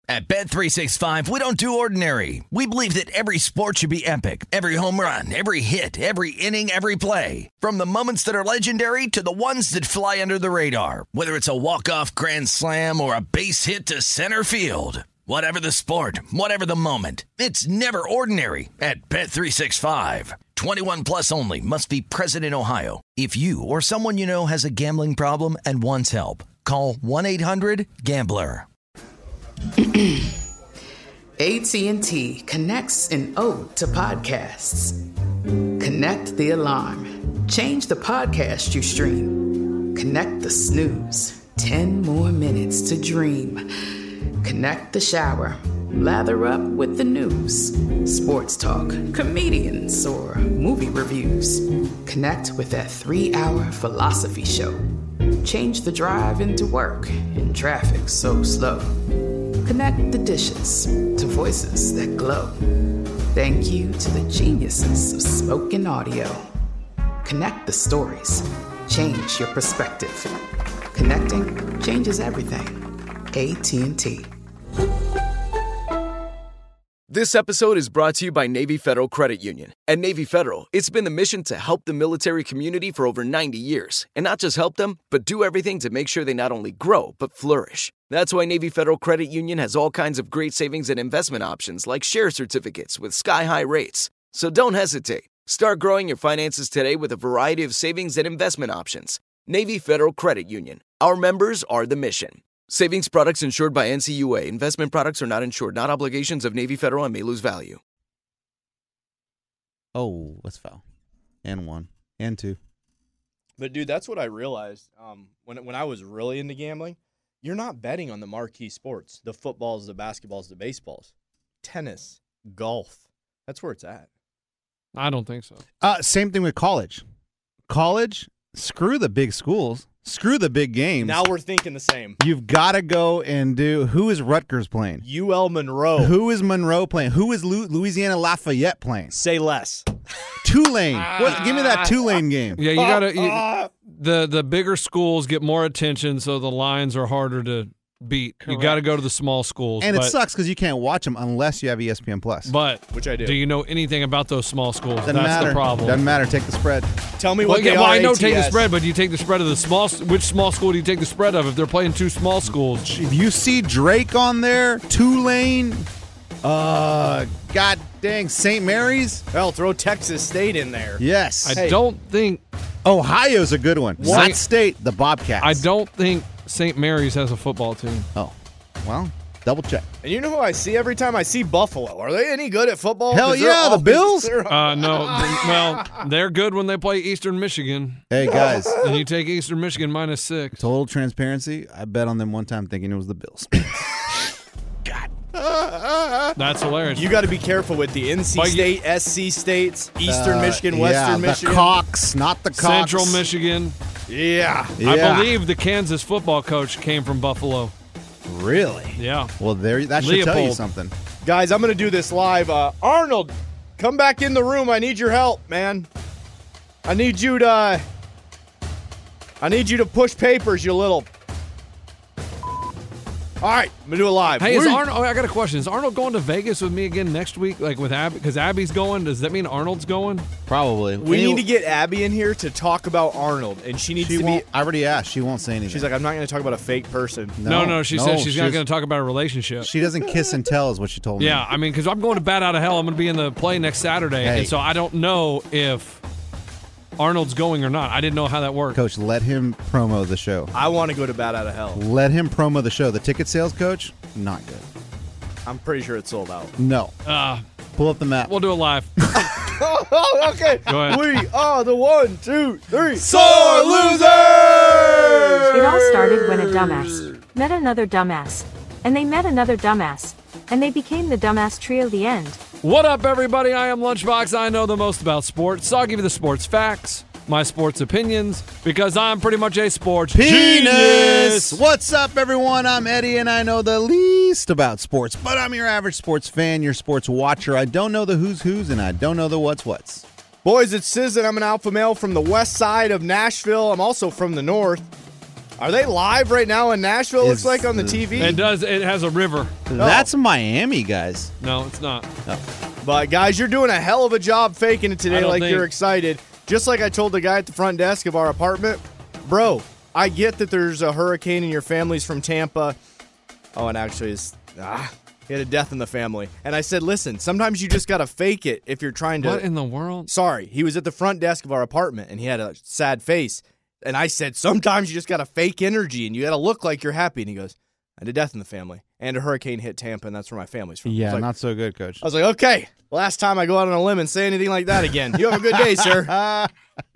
At Bet365, we don't do ordinary. We believe that every sport should be epic. Every home run, every hit, every inning, every play. From the moments that are legendary to the ones that fly under the radar. Whether it's a walk-off grand slam or a base hit to center field. Whatever the sport, whatever the moment. It's never ordinary at Bet365. 21 plus only. Must be present in Ohio. If you or someone you know has a gambling problem and wants help, call 1-800-GAMBLER. AT&T connects an ode to podcasts. Connect the alarm. Change the podcast you stream. Connect the snooze. 10 more minutes to dream. Connect the shower. Lather up with the news. Sports talk, comedians, or movie reviews. Connect with that 3-hour philosophy show. Change the drive into work in traffic so slow. Connect the dishes to voices that glow. Thank you to the geniuses of spoken audio. Connect the stories. Change your perspective. Connecting changes everything. AT&T. This episode is brought to you by Navy Federal Credit Union. At Navy Federal, it's been the mission to help the military community for over 90 years. And not just help them, but do everything to make sure they not only grow, but flourish. That's why Navy Federal Credit Union has all kinds of great savings and investment options like share certificates with sky-high rates. So don't hesitate. Start growing your finances today with a variety of savings and investment options. Navy Federal Credit Union. Our members are the mission. Savings products insured by NCUA. Investment products are not insured, not obligations of Navy Federal and may lose value. Oh, that's foul. And 1. And 2. But, dude, that's what I realized when I was really into gambling. You're not betting on the marquee sports, the footballs, the basketballs, the baseballs. Tennis, golf. That's where it's at. I don't think so. Same thing with college. College, screw the big schools. Screw the big games. Now we're thinking the same. You've got to go and do – who is Rutgers playing? UL Monroe. Who is Monroe playing? Who is Louisiana Lafayette playing? Say less. Tulane. Give me that Tulane game. Yeah, you got to the bigger schools get more attention, so the lines are harder to beat. Correct. You got to go to the small schools. And it sucks because you can't watch them unless you have ESPN Plus. But which I do. Do you know anything about those small schools? Doesn't That's matter. the problem. Doesn't matter. Take the spread. Tell me what they are. Well, I know ATS. take the spread, but do you take the spread of the small? Which small school do you take the spread of if they're playing two small schools? If you see Drake on there, Tulane, god dang, St. Mary's. Hell, throw Texas State in there. Yes. I don't think Ohio's a good one. Not State, the Bobcats. I don't think St. Mary's has a football team. Oh, well, double check. And you know who I see every time I see Buffalo? Are they any good at football? Hell yeah, the Bills. No. Well, they're good when they play Eastern Michigan. Hey, guys. And you take Eastern Michigan -6. Total transparency, I bet on them one time thinking it was the Bills. God. That's hilarious. You got to be careful with the NC State, SC States, Eastern Michigan, Western Michigan. The Cox, not the Cox. Central Michigan. Yeah. I believe the Kansas football coach came from Buffalo. Really? Yeah. Well, that should tell you something. Guys, I'm going to do this live. Arnold, come back in the room. I need your help, man. I need you to push papers, you little. All right, I'm going to do it live. Hey, I got a question. Is Arnold going to Vegas with me again next week, like with Abby? Because Abby's going. Does that mean Arnold's going? Probably. We need to get Abby in here to talk about Arnold, and she needs to be. I already asked. She won't say anything. She's like, I'm not going to talk about a fake person. No. She said she's not going to talk about a relationship. She doesn't kiss and tell is what she told me. Yeah, I mean, because I'm going to Bat Out of Hell. I'm going to be in the play next Saturday, and so I don't know if Arnold's going or not. I didn't know how that worked. Coach, let him promo the show. I want to go to Bat Out of Hell. Let him promo the show. The ticket sales, Coach, not good. I'm pretty sure it's sold out. No. Pull up the map. We'll do it live. Okay. Go ahead. We are the 1, 2, 3 sore losers! It all started when a dumbass met another dumbass, and they met another dumbass, and they became the dumbass trio. The end. What up, everybody? I am Lunchbox. I know the most about sports, so I'll give you the sports facts, my sports opinions, because I'm pretty much a sports Penis! genius. What's up, everyone? I'm Eddie, and I know the least about sports, but I'm your average sports fan, your sports watcher. I don't know the who's, and I don't know the what's. Boys, it's Sis, and I'm an alpha male from the west side of Nashville. I'm also from the north. Are they live right now in Nashville? It looks like on the TV. It does. It has a river. That's Miami, guys. No, it's not. But, guys, you're doing a hell of a job faking it today like you're excited. Just like I told the guy at the front desk of our apartment, bro, I get that there's a hurricane and your family's from Tampa. Oh, and actually, he had a death in the family. And I said, listen, sometimes you just got to fake it if you're trying to. What in the world? Sorry. He was at the front desk of our apartment, and he had a sad face. And I said, sometimes you just got to fake energy, and you got to look like you're happy. And he goes, I had a death in the family. And a hurricane hit Tampa, and that's where my family's from. Yeah, not so good, Coach. I was like, okay, last time I go out on a limb and say anything like that again. You have a good day, sir.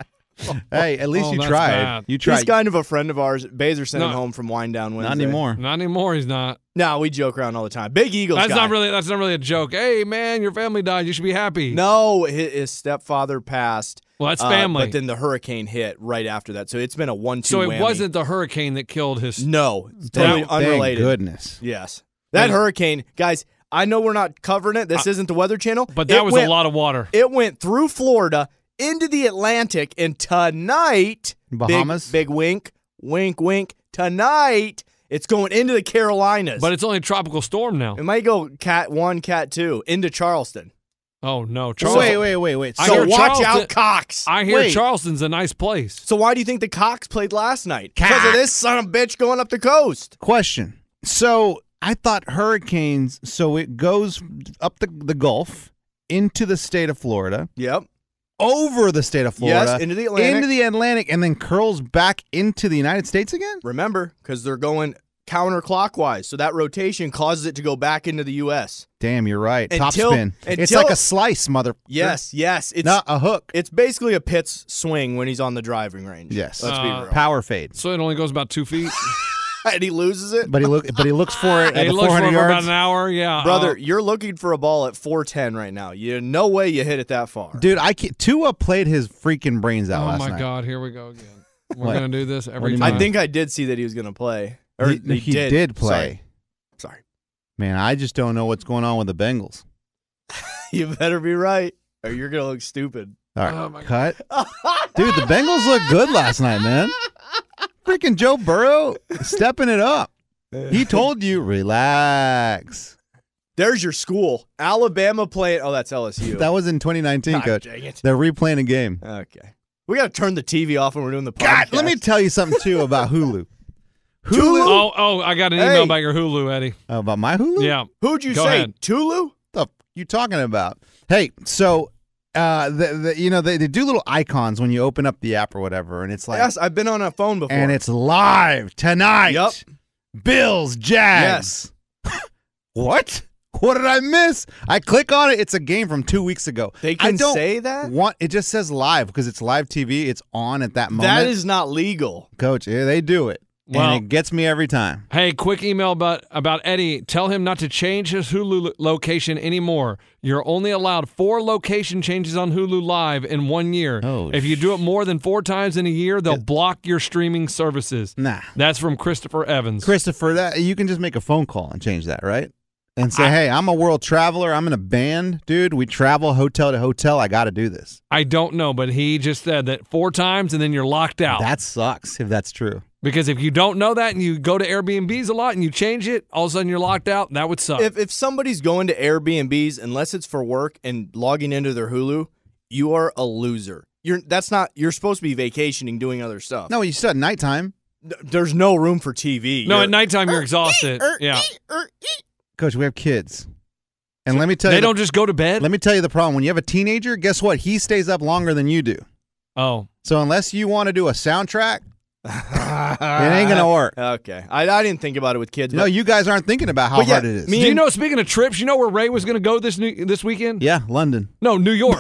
Hey, at least you that's tried. bad. You tried. He's kind of a friend of ours. Baser sent him home from Wind Down Wednesday. Not anymore. Not anymore. He's not. No, we joke around all the time. Big Eagles That's guy. not really a joke. Hey, man, your family died. You should be happy. No, his stepfather passed. Well, that's family. But then the hurricane hit right after that. So it's been a 1-2 So it whammy. wasn't the hurricane that killed his. No, it's totally Thank unrelated. goodness. Yes. That hurricane, guys, I know we're not covering it. This isn't the Weather Channel. But that was a lot of water. It went through Florida into the Atlantic, and tonight, Bahamas? big wink, wink, tonight, it's going into the Carolinas. But it's only a tropical storm now. It might go Cat 1, Cat 2 into Charleston. Oh, no. Wait. I So hear watch Charleston- out, Cox. I hear Wait. Charleston's a nice place. So why do you think the Cox played last night? Because of this son of a bitch going up the coast. Question. So I thought hurricanes, so it goes up the Gulf into the state of Florida, Yep. over the state of Florida, Yes, into the Atlantic. and then curls back into the United States again? Remember, because they're going counterclockwise. So that rotation causes it to go back into the U.S. Damn, you're right. Until- Top spin. It's until- like a slice, mother. Yes. It's Not a hook. It's basically a Pitts swing when he's on the driving range. Yes. Let's be real. Power fade. So it only goes about 2 feet. And he loses it. But he looks for it at He the looks for 400 it for about yards. an hour. Yeah. Brother, you're looking for a ball at 410 right now. No way you hit it that far. Dude, Tua played his freaking brains out Oh, last my night. God. Here we go again. We're What? going to do this What every do you time. I think I did see that he was going to play. Or He did play. Sorry. Man, I just don't know what's going on with the Bengals. You better be right, or you're going to look stupid. All right, Oh, my cut. Dude, the Bengals looked good last night, man. Freaking Joe Burrow stepping it up. He told you, relax. There's your school. Alabama playing. Oh, that's LSU. That was in 2019, God Coach. dang it. They're replaying a game. Okay. We got to turn the TV off when we're doing the podcast. God, let me tell you something, too, about Hulu. Oh, I got an email Hey. about your Hulu, Eddie. About my Hulu? Yeah. Who'd you Go say? ahead. Tulu? What the f- you talking about? Hey, so they do little icons when you open up the app or whatever, and it's like, Yes, I've been on a phone before. and it's live tonight. Yep. Bills, Jags. What? What did I miss? I click on it. It's a game from 2 weeks ago. They I can don't say that? It just says live because it's live TV. It's on at that moment. That is not legal. Coach, yeah, they do it. Well- and it gets me every time. Hey, quick email about Eddie. Tell him not to change his Hulu location anymore. You're only allowed 4 location changes on Hulu Live in 1 year. Oh, if you do it more than 4 times in a year, they'll block your streaming services. Nah. That's from Christopher Evans. Christopher, you can just make a phone call and change that, right? And say, hey, I'm a world traveler. I'm in a band. Dude, we travel hotel to hotel. I got to do this. I don't know, but he just said that 4 times and then you're locked out. That sucks if that's true. Because if you don't know that and you go to Airbnbs a lot and you change it, all of a sudden you're locked out. That would suck. If somebody's going to Airbnbs, unless it's for work and logging into their Hulu, you are a loser. You're supposed to be vacationing, doing other stuff. No, you still at nighttime. There's no room for TV. no, at nighttime you're exhausted. Yeah. Coach, we have kids. And let me tell you. They don't just go to bed? Let me tell you the problem. When you have a teenager, guess what? He stays up longer than you do. Oh. So unless you want to do a soundtrack, it ain't going to work. Okay. I didn't think about it with kids. No, but you guys aren't thinking about how But yeah, hard it is. me- Do you know, speaking of trips, you know where Ray was going to go this weekend? Yeah, London. No, New York.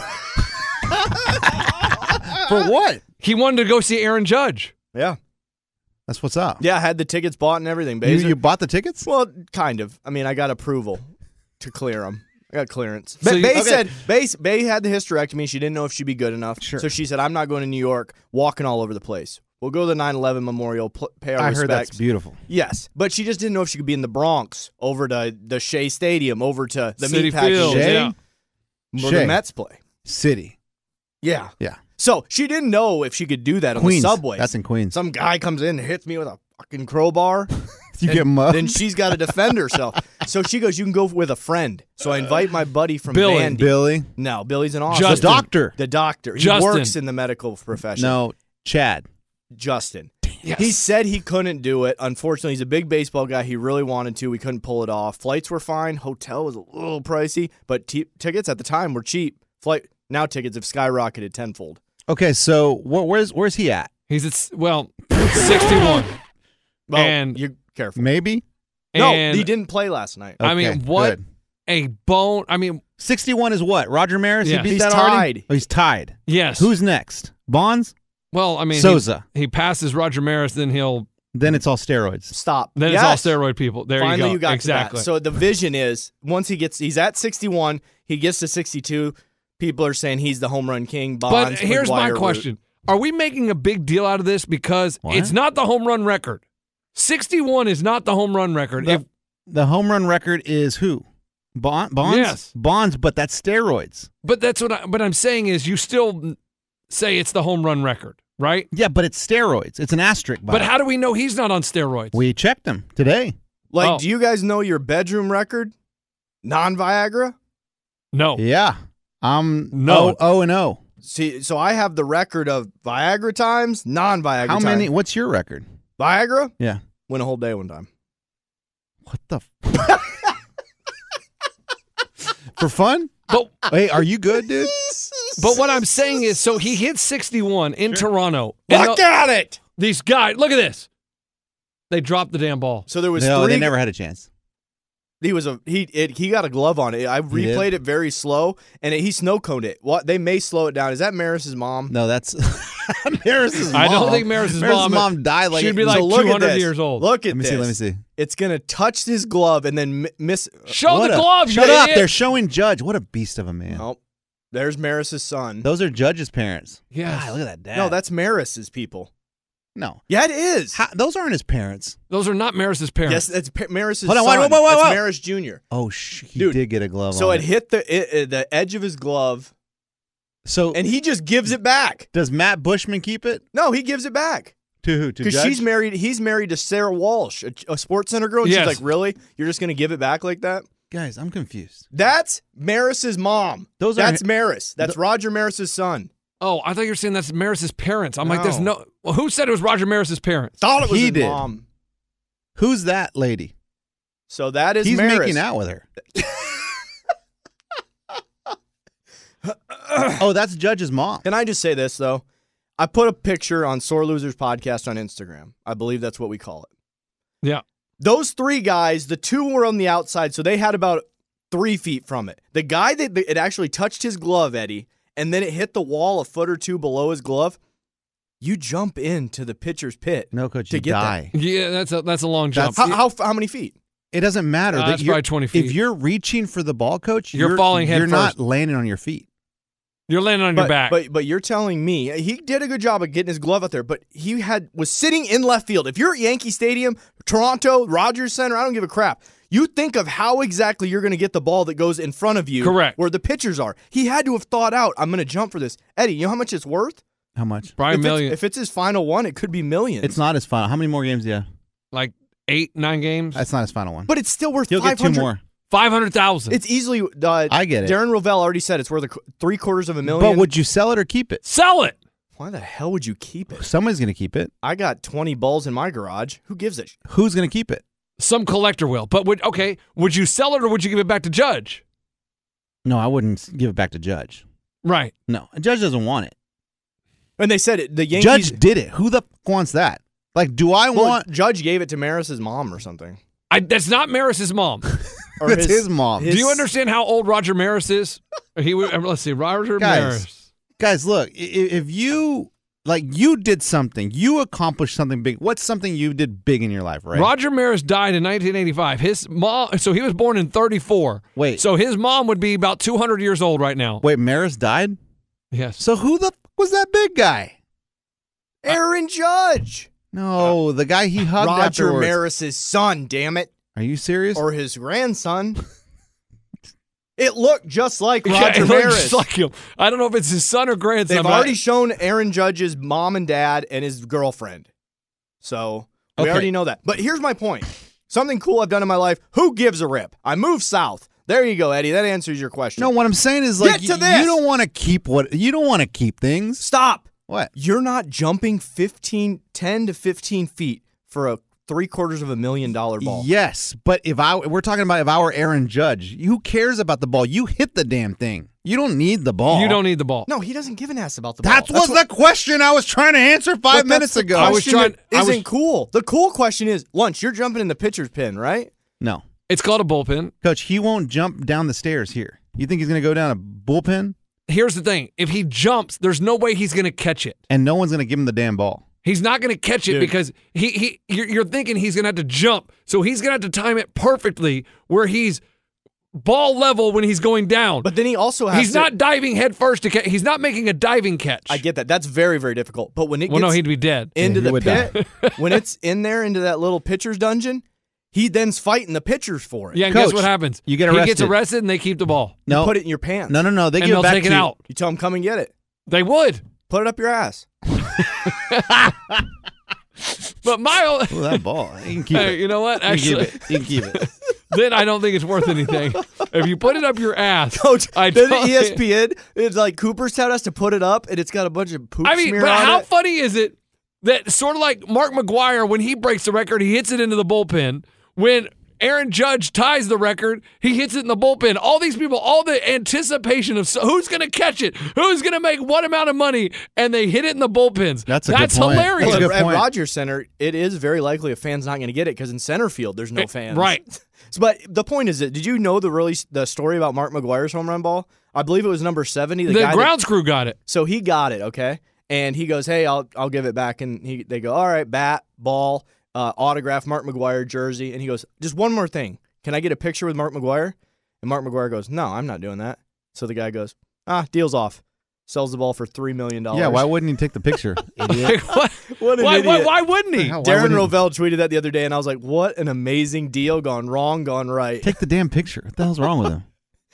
For what? He wanted to go see Aaron Judge. yeah. That's what's up. Yeah, I had the tickets bought and everything. You bought the tickets? Well, kind of. I mean, I got approval to clear them. I got clearance. So Bay you- said Bay had the hysterectomy. She didn't know if she'd be good enough. Sure. So she said, I'm not going to New York, walking all over the place. We'll go to the 9/11 memorial, pay our I respects. heard that's beautiful. Yes, but she just didn't know if she could be in the Bronx, over to the Shea Stadium, over to the City Meatpacking Field, Stadium, yeah. where Shea. the Mets play. City. Yeah. Yeah. So she didn't know if she could do that on Queens. the subway. That's in Queens. Some guy comes in and hits me with a fucking crowbar. You get mugged. Then she's got to defend herself. So she goes, you can go with a friend. So I invite my buddy from Billy. Vandy. Billy. No, Billy's an awesome. Justin. The doctor. The doctor. He Justin. works in the medical profession. No, Chad. Justin. Yes. He said he couldn't do it. Unfortunately, he's a big baseball guy. He really wanted to. We couldn't pull it off. Flights were fine. Hotel was a little pricey, but tickets at the time were cheap. Now tickets have skyrocketed tenfold. Okay, so where's he at? He's at 61. Well, And- you're careful. Maybe No, And- he didn't play last night. I Okay, mean, what good. a bone. I mean, 61 is what? Roger Maris? Yeah. He beat He's that already? tied. Oh, he's tied. yes. Who's next? Bonds? well? I mean, Souza. He passes Roger Maris, then Then it's all steroids. Stop. then Yes. it's all steroid people. There Finally, you go. got exactly. to that. So the vision is once he's at 61, he gets to 62. People are saying he's the home run king. but Bonds, here's my McGuire, Root. question: are we making a big deal out of this because What? it's not the home run record? 61 is not the home run record. The home run record is who? Bonds? Yes. Bonds, but that's steroids. But that's what I'm saying is you still say it's the home run record, right? Yeah, but it's steroids. It's an asterisk. by But it. how do we know he's not on steroids? We checked him today. Like, Oh. do you guys know your bedroom record? Non-Viagra? No. Yeah. No. 0-0. See, so I have the record of Viagra times, non-Viagra How times. many? What's your record? Viagra? Yeah. Win a whole day one time. What the? For fun? But Hey, are you good, dude? but what I'm saying is, so he hit 61 in Toronto. And Look at it! these guys, look at this. They dropped the damn ball. So there was No, three. they never had a chance. He got a glove on it. I replayed it very slow, and he snow coned it. What they may slow it down. Is that Maris's mom? No, that's Maris's mom. I don't think Maris's mom- died like she'd be So like look at 200 this. years old. Look at Let me this. see. Let me see. It's gonna touch his glove and then miss. Show What the a- glove. Shut you up! idiot. They're showing Judge. What a beast of a man. Oh, there's Maris's son. Those are Judge's parents. Yes. God, look at that dad. No, that's Maris's people. no. Yeah, it is. Those aren't his parents. Those are not Maris's parents. Yes, it's Maris's Hold on, son. wait. That's Maris Jr. Oh, he Dude, did get a glove. So on it hit the edge of his glove, So and he just gives it back. does Matt Bushman keep it? No, he gives it back. To who? To Because Judge? she's married. He's married to Sarah Walsh, a Sports Center girl. And Yes. she's like, "Really? You're just gonna give it back like that?" Guys, I'm confused. That's Maris's mom. Those are- That's Maris. That's Roger Maris's son. Oh, I thought you were saying that's Maris's parents. I'm like, there's No. no. Well, who said it was Roger Maris's parents? Thought it was He his did. mom. Who's that lady? So that is He's Maris. making out with her. Oh, that's Judge's mom. Can I just say this though? I put a picture on Sore Losers Podcast on Instagram. I believe that's what we call it. Yeah. Those three guys, the two were on the outside, so they had about 3 feet from it. The guy that it actually touched his glove, Eddie, and then it hit the wall a foot or two below his glove. You jump into the pitcher's pit. No, coach, to you get that. die. Yeah, that's a long jump. How many feet? It doesn't matter. that That's you're- probably 20 feet. If you're reaching for the ball, coach, You're falling head You're not first. landing on your feet. You're landing on your back. But you're telling me he did a good job of getting his glove out there, but he was sitting in left field. If you're at Yankee Stadium, Toronto, Rogers Center, I don't give a crap. You think of how exactly you're going to get the ball that goes in front of you, Correct. where the pitchers are. He had to have thought out, I'm going to jump for this. Eddie, you know how much it's worth? How much? Probably a million. If it's his final one, it could be millions. It's not his final. How many more games do you have? Like 8, 9 games. That's not his final one. but it's still worth He'll get 500. 2 more. 500,000. It's easily. I get it. Darren Rovell already said it's worth $750,000. But would you sell it or keep it? Sell it. Why the hell would you keep it? Somebody's going to keep it. I got 20 balls in my garage. Who gives it? Who's going to keep it? Some collector will. But would you sell it or would you give it back to Judge? No, I wouldn't give it back to Judge. Right. No, Judge doesn't want it. And they said it. The Yankees. Judge did it. Who the f- wants that? Like, do I Well, want? Judge gave it to Maris's mom or something. That's not Maris's mom. Or It's his mom. Do you understand how old Roger Maris is? Let's see, Roger Maris. Guys, look, if you you did something, you accomplished something big. What's something you did big in your life, right? Roger Maris died in 1985. His mom, so he was born in 34. Wait. So his mom would be about 200 years old right now. Wait, Maris died. Yes. So who the f- was that big guy? Aaron Judge. No, the guy he hugged Roger afterwards. Maris's son, damn it. Are you serious? Or his grandson. It looked just like Yeah, Roger it looks Maris. just like him. I don't know if it's his son or grandson. They've but already shown Aaron Judge's mom and dad and his girlfriend. So We Okay. already know that. But here's my point. Something cool I've done in my life. Who gives a rip? I moved south. There you go, Eddie. That answers your question. No, what I'm saying is like Get to this. you don't want to keep things. Stop. What? You're not jumping 10 to 15 feet for a $750,000 ball. Yes, but we're talking about if I were Aaron Judge, who cares about the ball? You hit the damn thing. You don't need the ball. You don't need the ball. No, he doesn't give an ass about the ball. That was the question I was trying to answer 5 minutes ago. I was trying- Isn't cool. The cool question is, Lunch, you're jumping in the pitcher's pin, right? No, It's called a bullpen. Coach, he won't jump down the stairs here. You think he's going to go down a bullpen Here's the thing. If he jumps, there's no way he's going to catch it. and no one's going to give him the damn ball? He's not going to catch it because you're thinking he's going to have to jump. So he's going to have to time it perfectly where he's ball level when he's going down. But then he also has He's not diving head first to catch. He's not making a diving catch. I get that. That's very, very difficult. But when it Well, gets no, he'd be dead. into he the would pit, when it's in there into that little pitcher's dungeon, he then's fighting the pitchers for it. Yeah, and Coach, guess what happens? you get He gets arrested. arrested and they keep the ball. You No, put it in your pants. no. They And give they'll it back take to it you. out. You tell him, come and get it. They would. Put it up your ass. But my Ooh, that ball. You can keep hey, it. you know what? You Actually, can keep it. then I don't think it's worth anything. If you put it up your ass, Coach, I then tell you- ESPN, it's like Cooperstown has to put it up, and it's got a bunch of poop I mean, smear but on how it. funny is it that sort of like Mark McGwire, when he breaks the record, he hits it into the bullpen. When Aaron Judge ties the record, he hits it in the bullpen. All these people, all the anticipation of who's going to catch it, who's going to make what amount of money, and they hit it in the bullpens. That's a good point. hilarious. That's a good At point. Rogers Center, it is very likely a fan's not going to get it because in center field, there's no fans. Right. But the point is that, did you know the story about Mark McGwire's home run ball? I believe it was number 70. The guy grounds crew got it. So he got it, okay? And he goes, hey, I'll give it back. And they go, all right, bat, ball, autograph, Mark McGwire jersey. And he goes, just one more thing. Can I get a picture with Mark McGwire? And Mark McGwire goes, no, I'm not doing that. So the guy goes, deal's off. Sells the ball for $3 million. Yeah, why wouldn't he take the picture? Idiot. Like, what? What an why, idiot. why wouldn't he? Why Darren wouldn't he Rovell tweeted that the other day, and I was like, what an amazing deal gone wrong, gone right. take the damn picture? What the hell's wrong with him?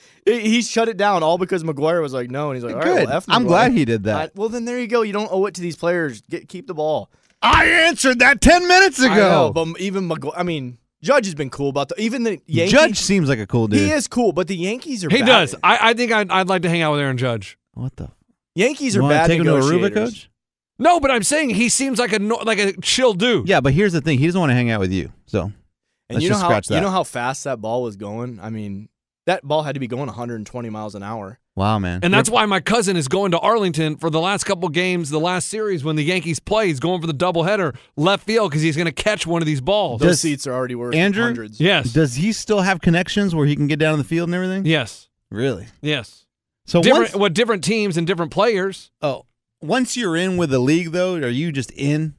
He shut it down all because McGwire was like, no. And he's like, all right, Good. well, F I'm McGwire. glad he did that. Well, then there you go. You don't owe it to these players. Keep the ball. I answered that 10 minutes ago. I know, but even Judge has been cool about even the Yankees. Judge seems like a cool dude. He is cool, but the Yankees are He bad. does. I think I'd like to hang out with Aaron Judge. What the? Yankees You are want to bad take him to Aruba, negotiators. Coach? No, but I'm saying he seems like a chill dude. Yeah, but here's the thing. He doesn't want to hang out with you. So And let's you know just how scratch that. you know how fast that ball was going? I mean, that ball had to be going 120 miles an hour. Wow, man. And that's why my cousin is going to Arlington for the last couple games, the last series when the Yankees play. He's going for the doubleheader left field because he's going to catch one of these balls. Those Does seats are already worth Andrew- hundreds. Yes. Does he still have connections where he can get down in the field and everything? Yes. Really? Yes. So Different teams and different players. once you're in with the league, though, are you just in?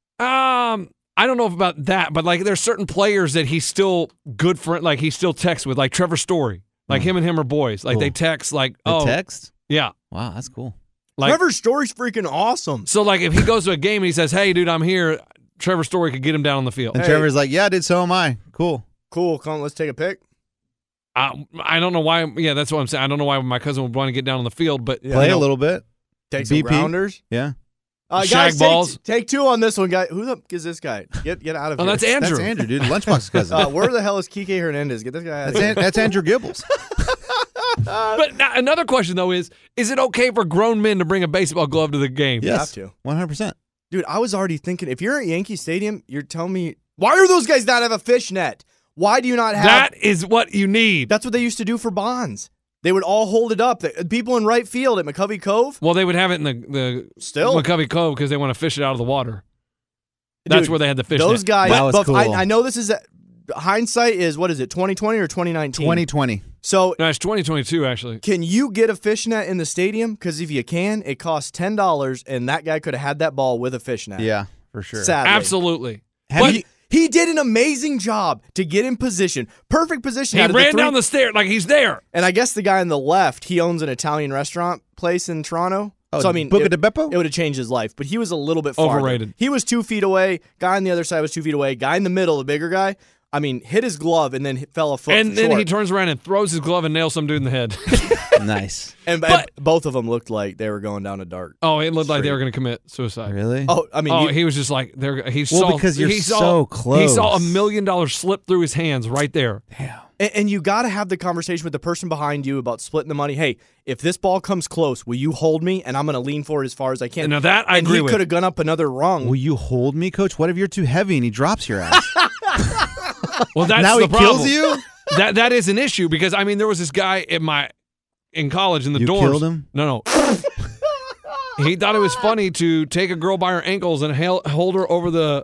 I don't know about that, but like there's certain players that he's still good for. Like he still texts with, like Trevor Story. Like him and him are boys. Like Cool. they text. Like The text? yeah. Wow, that's cool. Like Trevor Story's freaking awesome. so like if he goes to a game and he says, "Hey, dude, I'm here," Trevor Story could get him down on the field. And Hey. Trevor's like, yeah, dude, so am I. Cool. Cool. Come, let's take a pic. I don't know why. Yeah, that's what I'm saying. I don't know why my cousin would want to get down on the field, but Yeah. Play I a know. little bit. Take some BP. grounders. Yeah. Guys, Shag balls. take two on this one, guy. Who the is this guy? Get out of oh, here. that's Andrew. That's Andrew, dude. Lunchbox cousin. Where the hell is Kike Hernandez? Get this guy out of here. That's Andrew Gibbles. But now, another question though is it okay for grown men to bring a baseball glove to the game? Yes. have to. 100%. Dude, I was already thinking, if you're at Yankee Stadium, you're telling me, why are those guys not have a fishnet? Why do you not have That is what you need. That's what they used to do for Bonds. They would all hold it up. The people in right field at McCovey Cove. Well, they would have it in the Still. McCovey Cove because they want to fish it out of the water. That's Dude, where they had the fish. Those net. guys. That was but cool. I know this is hindsight is what is it? 2020 or 2019? 2020. So No, it's 2022 actually. can you get a fishnet in the stadium? Because if you can, it costs $10, and that guy could have had that ball with a fishnet. Yeah, for sure. Sadly. Absolutely. Have But you- He did an amazing job to get in position. Perfect position. he out of ran three. down the stairs like he's there. And I guess the guy on the left, he owns an Italian restaurant place in Toronto. Oh, So, I mean, Buca it, de Beppo? it would have changed his life, but he was a little bit farther. Overrated. He was 2 feet away. Guy on the other side was 2 feet away. Guy in the middle, the bigger guy, I mean, hit his glove and then fell a foot And then short. he turns around and throws his glove and nails some dude in the head. Nice. And both of them looked like they were going down a dark. Oh, it looked like they were going to commit suicide. Really? Oh, I mean, He was just like, he saw because you're he saw- so close. He saw $1 million slip through his hands right there. Damn. and you got to have the conversation with the person behind you about splitting the money. Hey, if this ball comes close, will you hold me? And I'm going to lean forward as far as I can. Now that I and agree he with. could have gone up another rung. Will you hold me, Coach? What if you're too heavy and he drops your ass? Well, that's now the he problem. kills you? That is an issue because I mean there was this guy in college in the You dorms. killed him? No. He thought it was funny to take a girl by her ankles and hold her over the.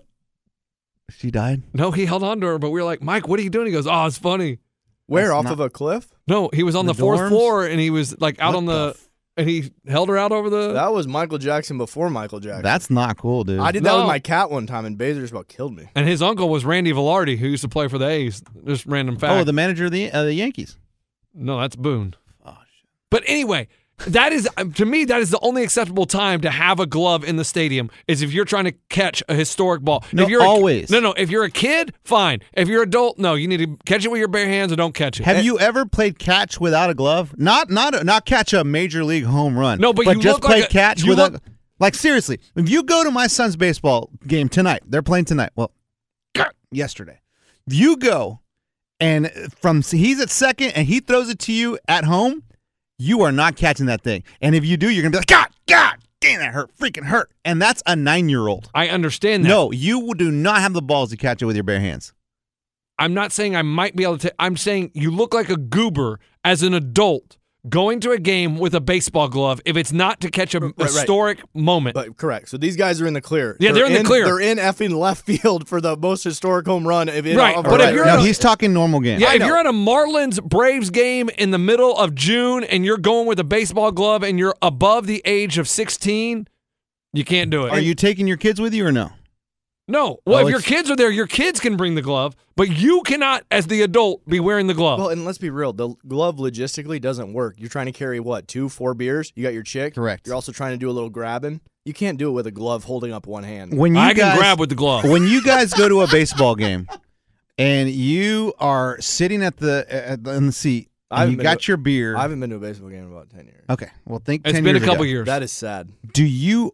She died? No, he held on to her, but we were like, Mike, what are you doing? He goes, oh, it's funny. Where? That's Off not- of a cliff? No, he was on The the fourth dorms? floor and he was like out What on the and he held her out over the. That was Michael Jackson before Michael Jackson. That's not cool, dude. I did that with No. my cat one time, and Baser just about killed me. And his uncle was Randy Velarde, who used to play for the A's. Just random fact. Oh, the manager of the Yankees. No, that's Boone. Oh, shit. But anyway, that is to me that is the only acceptable time to have a glove in the stadium is if you're trying to catch a historic ball. No, if you're always. No. If you're a kid, fine. If you're adult, no. You need to catch it with your bare hands or don't catch it. Have you ever played catch without a glove? Not catch a major league home run. No, but you just look play like catch you without. look- Like seriously, if you go to my son's baseball game tonight, they're playing tonight. Well, yesterday, you go and he's at second and he throws it to you at home. You are not catching that thing, and if you do, you're gonna be like, God, damn, that hurt, freaking hurt, and that's a 9-year-old. I understand that. No, you do not have the balls to catch it with your bare hands. I'm not saying I might be able to. I'm saying you look like a goober as an adult going to a game with a baseball glove if it's not to catch a historic moment. But correct. So these guys are in the clear. Yeah, they're in the clear. They're in effing left field for the most historic home run. Right, but if Right. you're Now at a- he's talking normal game. Yeah, I if know. you're at a Marlins Braves game in the middle of June and you're going with a baseball glove and you're above the age of 16, you can't do it. Are you taking your kids with you or no? No. Well, Oh, if your it's- kids are there, your kids can bring the glove, but you cannot, as the adult, be wearing the glove. Well, and let's be real. The glove logistically doesn't work. You're trying to carry, 2-4 beers? You got your chick. Correct. You're also trying to do a little grabbing. You can't do it with a glove holding up one hand. When you I can guys, grab with the glove. When you guys go to a baseball game and you are sitting in the seat I and haven't you been got to- your beer. I haven't been to a baseball game in about 10 years. Okay, well, think It's 10 been a years couple ago. years. That is sad. Do you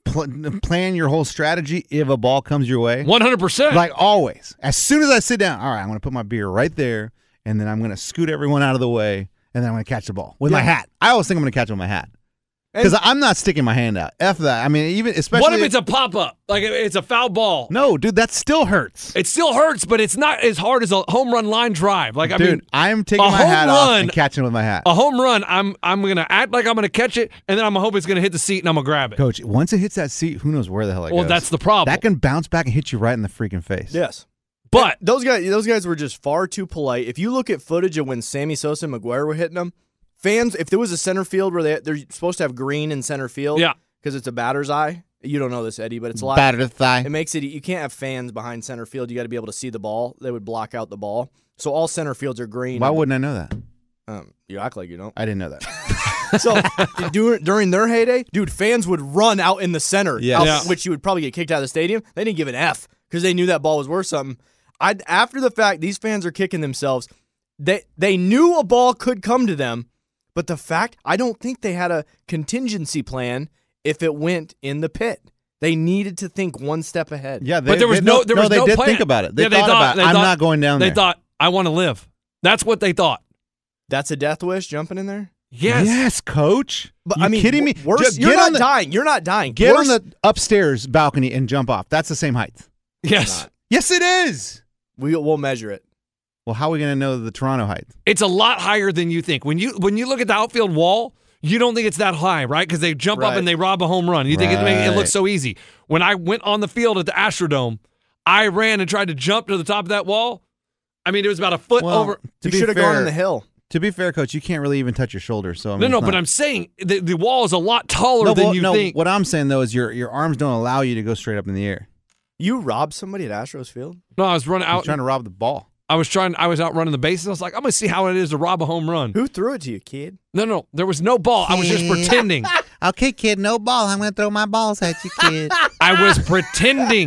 plan your whole strategy if a ball comes your way? 100%. Like always. As soon as I sit down, all right, I'm going to put my beer right there, and then I'm going to scoot everyone out of the way, and then I'm going to catch the ball with my hat. I always think I'm going to catch it with my hat. Because I'm not sticking my hand out. F that. I mean, even especially. What if it's a pop-up? Like it's a foul ball? No, dude, that still hurts. It still hurts, but it's not as hard as a home run line drive. Like I Dude, mean, I'm taking a my home hat off run- and catching it with my hat. a home run, I'm gonna act like I'm gonna catch it, and then I'm gonna hope it's gonna hit the seat, and I'm gonna grab it. Coach, once it hits that seat, who knows where the hell it Well, goes. that's the problem. That can bounce back and hit you right in the freaking face. Yes. But Those guys were just far too polite. If you look at footage of when Sammy Sosa and McGuire were hitting them, fans, if there was a center field where they're supposed to have green in center field, Yeah. because it's a batter's eye. You don't know this, Eddie, but it's a lot. Battered thigh. It makes it. You can't have fans behind center field. You got to be able to see the ball. They would block out the ball. So all center fields are green. Why wouldn't I know that? You act like you don't. I didn't know that. So during their heyday, dude, fans would run out in the center, Yes. Yeah. which you would probably get kicked out of the stadium. They didn't give an F because they knew that ball was worth something. After the fact, these fans are kicking themselves. They knew a ball could come to them, but the fact, I don't think they had a contingency plan if it went in the pit. They needed to think one step ahead. Yeah, but there was no they did plan. think about it. They Yeah, thought about it. I'm not going down They there. thought I want to live. That's what they thought. That's a death wish jumping in there? Yes. Coach. But you I mean, kidding me? Worse, Just you're get not on the, dying. You're not dying. Get Worse- on the upstairs balcony and jump off. That's the same height. Yes. Yes, it is. We'll measure it. Well, how are we going to know the Toronto height? It's a lot higher than you think. When you look at the outfield wall, you don't think it's that high, right? Because they jump up Right. and they rob a home run. You think it Right. looks so easy. When I went on the field at the Astrodome, I ran and tried to jump to the top of that wall. I mean, it was about a foot Well, over. to You be should have fair, gone on the hill. To be fair, Coach, you can't really even touch your shoulder. So I mean, No, it's but not- I'm saying the wall is a lot taller no, than well, you no, think. What I'm saying though is your arms don't allow you to go straight up in the air. You robbed somebody at Astros Field? No, I was running I was out. trying to rob the ball. I was out running the bases. I was like, I'm gonna see how it is to rob a home run. Who threw it to you, kid? No, there was no ball. I was just pretending. Okay, kid, no ball. I'm going to throw my balls at you, kid. I was pretending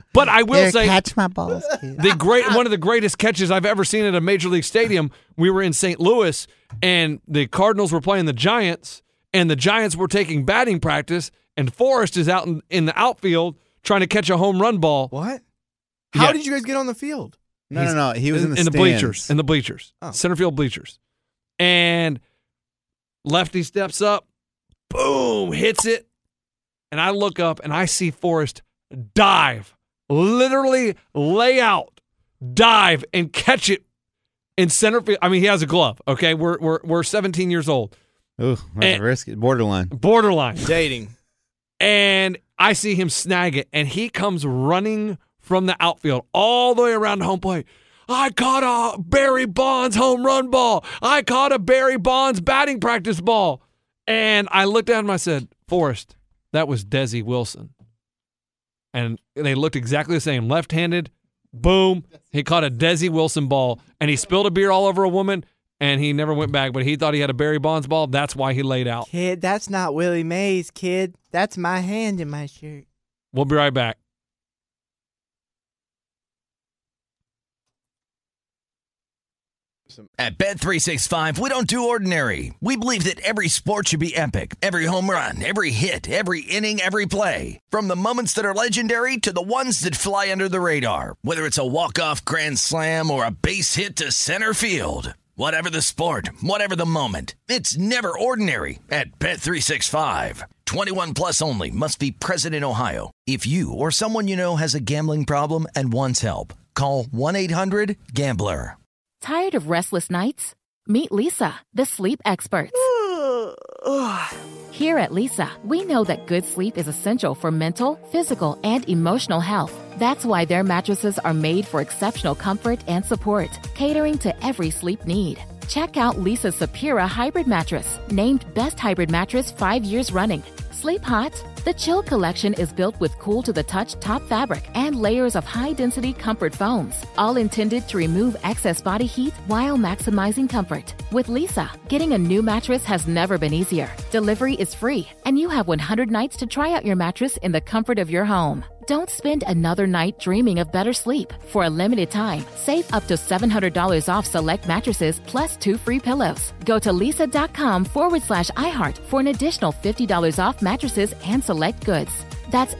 But I will say, catch my balls, kid. one of the greatest catches I've ever seen at a Major League Stadium, we were in St. Louis, and the Cardinals were playing the Giants, and the Giants were taking batting practice, and Forrest is out in the outfield trying to catch a home run ball. What? How Yeah. did you guys get on the field? No. He was in the stands. bleachers. In the bleachers. Oh. Center field bleachers. And lefty steps up, boom, hits it. And I look up and I see Forrest dive, literally lay out, dive, and catch it in center field. I mean, he has a glove, okay? We're 17 years old. Ooh, that's risky. Borderline. Borderline. Dating. And I see him snag it, and he comes running from the outfield all the way around the home plate. I caught a Barry Bonds home run ball. I caught a Barry Bonds batting practice ball. And I looked at him and I said, Forrest, that was Desi Wilson. And they looked exactly the same. Left-handed, boom. He caught a Desi Wilson ball, and he spilled a beer all over a woman, and he never went back. But he thought he had a Barry Bonds ball. That's why he laid out. Kid, that's not Willie Mays, kid. That's my hand in my shirt. We'll be right back. At Bet365, we don't do ordinary. We believe that every sport should be epic. Every home run, every hit, every inning, every play. From the moments that are legendary to the ones that fly under the radar. Whether it's a walk-off grand slam or a base hit to center field. Whatever the sport, whatever the moment. It's never ordinary at Bet365. 21 plus only. Must be present in Ohio. If you or someone you know has a gambling problem and wants help, call 1-800-GAMBLER. Tired of restless nights? Meet Lisa, the sleep experts. Here at Lisa, we know that good sleep is essential for mental, physical, and emotional health. That's why their mattresses are made for exceptional comfort and support, catering to every sleep need. Check out Lisa's Sapira Hybrid Mattress, named Best Hybrid Mattress 5 years running. Sleep hot? The Chill Collection is built with cool-to-the-touch top fabric and layers of high-density comfort foams, all intended to remove excess body heat while maximizing comfort. With Lisa, getting a new mattress has never been easier. Delivery is free, and you have 100 nights to try out your mattress in the comfort of your home. Don't spend another night dreaming of better sleep. For a limited time, save up to $700 off select mattresses plus 2 free pillows. Go to lisa.com/iHeart for an additional $50 off mattresses and select goods. That's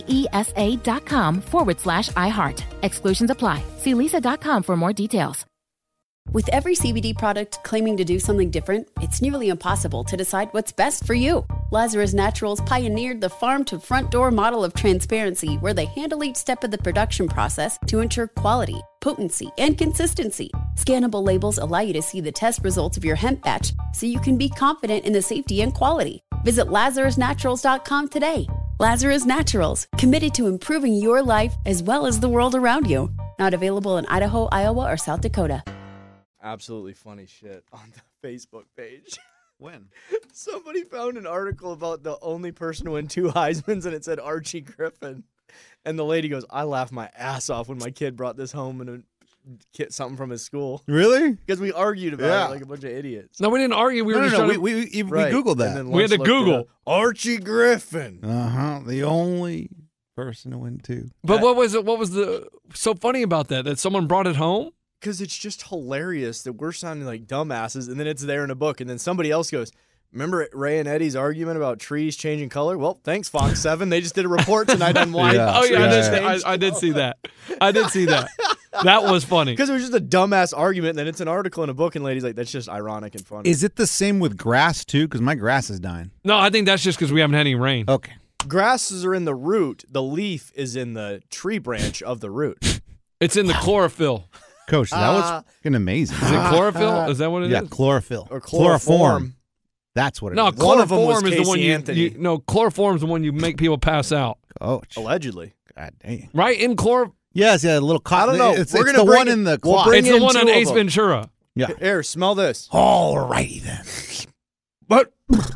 LEESA.com/iHeart. Exclusions apply. See lisa.com for more details. With every CBD product claiming to do something different, it's nearly impossible to decide what's best for you. Lazarus Naturals pioneered the farm-to-front-door model of transparency, where they handle each step of the production process to ensure quality, potency, and consistency. Scannable labels allow you to see the test results of your hemp batch, so you can be confident in the safety and quality. Visit LazarusNaturals.com today. Lazarus Naturals, committed to improving your life as well as the world around you. Not available in Idaho, Iowa, or South Dakota. Absolutely funny shit on the Facebook page. When? Somebody found an article about the only person to win 2 Heismans, and it said Archie Griffin. And the lady goes, I laughed my ass off when my kid brought this home and something from his school. Really? Because we argued about it like a bunch of idiots. No, we didn't argue. We were just trying to... we Right. Googled And that. then We had Lunch to looked it Google. up. Archie Griffin. The only person to win 2. But what was the so funny about that? That someone brought it home? Because it's just hilarious that we're sounding like dumbasses, and then it's there in a book, and then somebody else goes, remember Ray and Eddie's argument about trees changing color? Well, thanks, Fox 7. They just did a report tonight on why Yeah. Oh, yeah, trees I change did see that. I did see that. That was funny. Because it was just a dumbass argument, and then it's an article in a book, and ladies like, that's just ironic and funny. Is it the same with grass, too? Because my grass is dying. No, I think that's just because we haven't had any rain. Okay. Grasses are in the root. The leaf is in the tree branch of the root. It's in the chlorophyll. Coach, that was fucking amazing. Is it chlorophyll? Is that what it is? Yeah, chlorophyll. Or chloroform. That's what it No, is. One of them was chloroform is the one Casey Anthony. chloroform is the one you make people pass out. Coach. Allegedly. God dang. Right? In chlor... Yes, yeah, a little I don't know. It's, We're it's gonna the bring one it- in the we'll clock. bring It's the in one on 2 of Ace them. Ventura. Yeah. Here, smell this. Alrighty then. But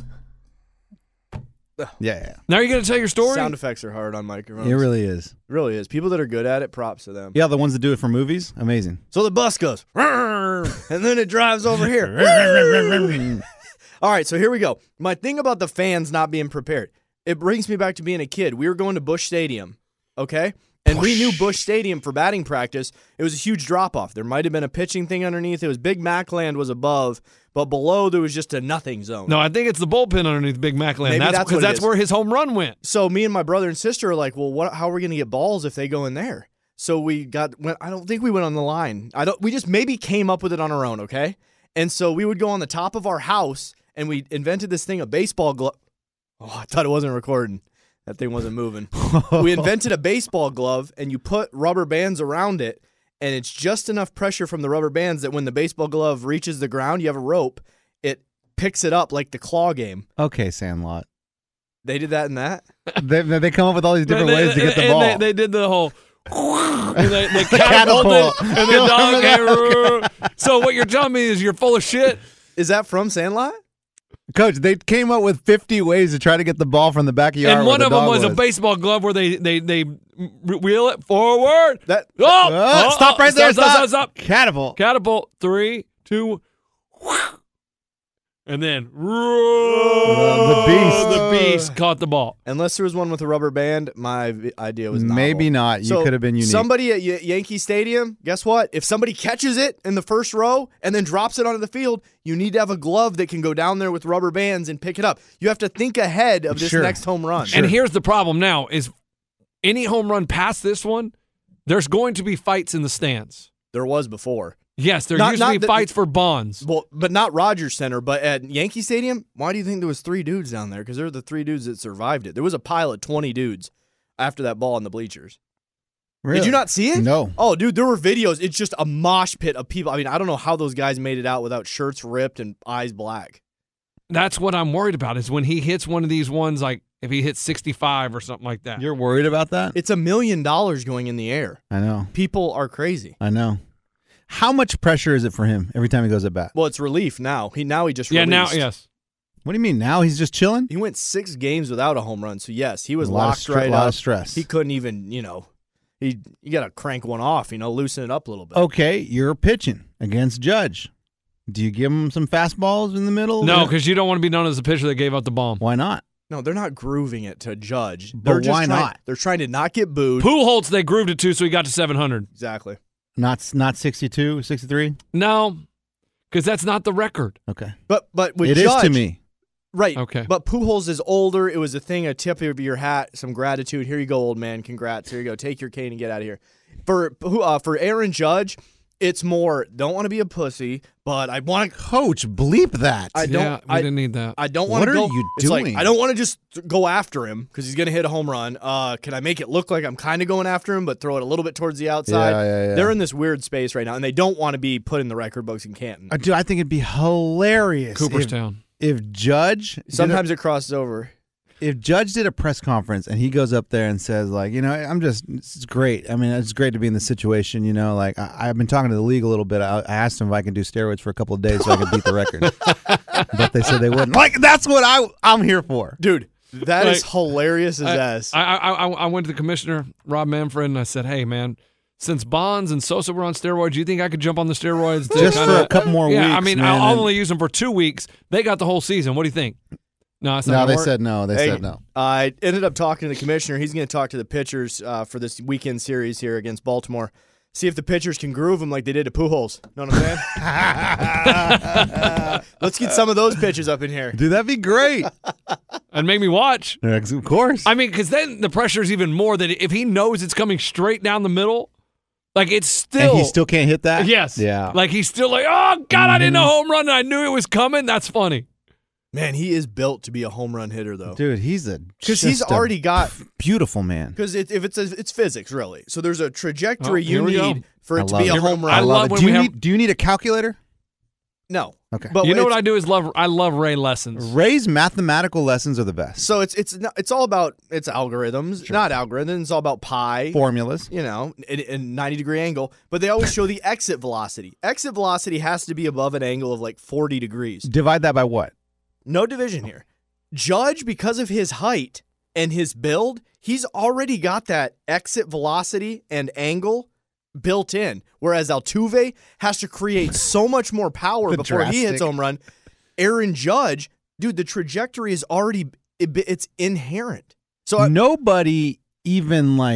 Yeah, Now you're going to tell your story? sound effects are hard on microphones. It really is. It really is. People that are good at it, props to them. Yeah, the ones that do it for movies, amazing. So the bus goes, and then it drives over here. All right, so here we go. My thing about the fans not being prepared, it brings me back to being a kid. We were going to Busch Stadium, okay? And we knew Busch Stadium for batting practice, it was a huge drop-off. There might have been a pitching thing underneath. It was Big Mac Land was above, but below there was just a nothing zone. No, I think it's the bullpen underneath Big Mac Land. Maybe That's because that's where his home run went. So me and my brother and sister are like, well, how are we going to get balls if they go in there? So I don't think we went on the line. We just maybe came up with it on our own, okay? And so we would go on the top of our house, and we invented this thing, a baseball glove. Oh, I thought it wasn't recording. That thing wasn't moving. We invented a baseball glove, and you put rubber bands around it, and it's just enough pressure from the rubber bands that when the baseball glove reaches the ground, you have a rope, it picks it up like the claw game. Okay, Sandlot. They did that and that? They come up with all these different ways to get the ball. They did the whole... and they catapulted, and the dog came. So what you're telling me is you're full of shit? Is that from Sandlot? Coach, they came up with 50 ways to try to get the ball from the back of the yard. And one of them was a baseball glove where they wheel it forward. Stop right there. Stop. Catapult. 3, 2, and then the beast caught the ball. Unless there was one with a rubber band, my idea was novel. Maybe not. You could have been unique. Somebody at Yankee Stadium, guess what? If somebody catches it in the first row and then drops it onto the field, you need to have a glove that can go down there with rubber bands and pick it up. You have to think ahead of this next home run. And here's the problem now is any home run past this one, there's going to be fights in the stands. There was before. Yes, there used to be fights for bonds. Well, but not Rogers Center. But at Yankee Stadium, why do you think there was 3 dudes down there? Because they're the 3 dudes that survived it. There was a pile of 20 dudes after that ball in the bleachers. Really? Did you not see it? No. Oh, dude, there were videos. It's just a mosh pit of people. I mean, I don't know how those guys made it out without shirts ripped and eyes black. That's what I'm worried about is when he hits one of these ones, like if he hits 65 or something like that. You're worried about that? It's $1 million going in the air. I know. People are crazy. I know. How much pressure is it for him every time he goes at bat? Well, it's relief now. He just released. Yeah, now, yes. What do you mean now? He's just chilling? He went 6 games without a home run, so yes, he was a lot locked of right up. A lot of stress. He couldn't even, you got to crank one off, loosen it up a little bit. Okay, you're pitching against Judge. Do you give him some fastballs in the middle? No, because you don't want to be known as the pitcher that gave out the bomb. Why not? No, they're not grooving it to Judge. But why not? They're trying to not get booed. Pujols, they grooved it to, so he got to 700. Exactly. Not 62, 63? No, because that's not the record. Okay. But with it Judge, is to me. Right. Okay. But Pujols is older. It was a thing, a tip of your hat, some gratitude. Here you go, old man. Congrats. Here you go. Take your cane and get out of here. For Aaron Judge, it's more, don't want to be a pussy, but I want to. Coach, bleep that. We didn't need that. I don't want to go. What are you it's doing? Like, I don't want to just go after him because he's going to hit a home run. Can I make it look like I'm kind of going after him, but throw it a little bit towards the outside? Yeah. They're in this weird space right now, and they don't want to be put in the record books in Canton. Dude, I think it'd be hilarious. Cooperstown. If Judge. Sometimes it crosses over. If Judge did a press conference and he goes up there and says, like, it's great. I mean, it's great to be in this situation, like, I've been talking to the league a little bit. I asked him if I can do steroids for a couple of days so I could beat the record. But they said they wouldn't. Like, that's what I'm here for. Dude, that is hilarious as ass. I went to the commissioner, Rob Manfred, and I said, hey, man, since Bonds and Sosa were on steroids, do you think I could jump on the steroids? Just for a couple more weeks, I mean, man, I'll only use them for 2 weeks. They got the whole season. What do you think? No, they said no. They said no. I ended up talking to the commissioner. He's going to talk to the pitchers for this weekend series here against Baltimore. See if the pitchers can groove them like they did to Pujols. Know what I'm saying? Let's get some of those pitches up in here. Dude, that'd be great. And make me watch. Of course. I mean, because then the pressure is even more that if he knows it's coming straight down the middle, like it's still. And he still can't hit that? Yes. Yeah. Like he's still like, oh, God, I didn't know home run and I knew it was coming. That's funny. Man, he is built to be a home run hitter, though. Dude, he's already got beautiful man. Because it's physics, really. So there's a trajectory you need for it to be a home run. I love it. Do you need a calculator? No. Okay. But you know what I do is I love Ray lessons. Ray's mathematical lessons are the best. So it's all about algorithms, not algorithms. It's all about pi formulas. In 90-degree angle. But they always show the exit velocity. Exit velocity has to be above an angle of like 40 degrees. Divide that by what? No division here. Judge, because of his height and his build, he's already got that exit velocity and angle built in, whereas Altuve has to create so much more power before he hits home run. Aaron Judge, dude, the trajectory is already it's inherent. So nobody even like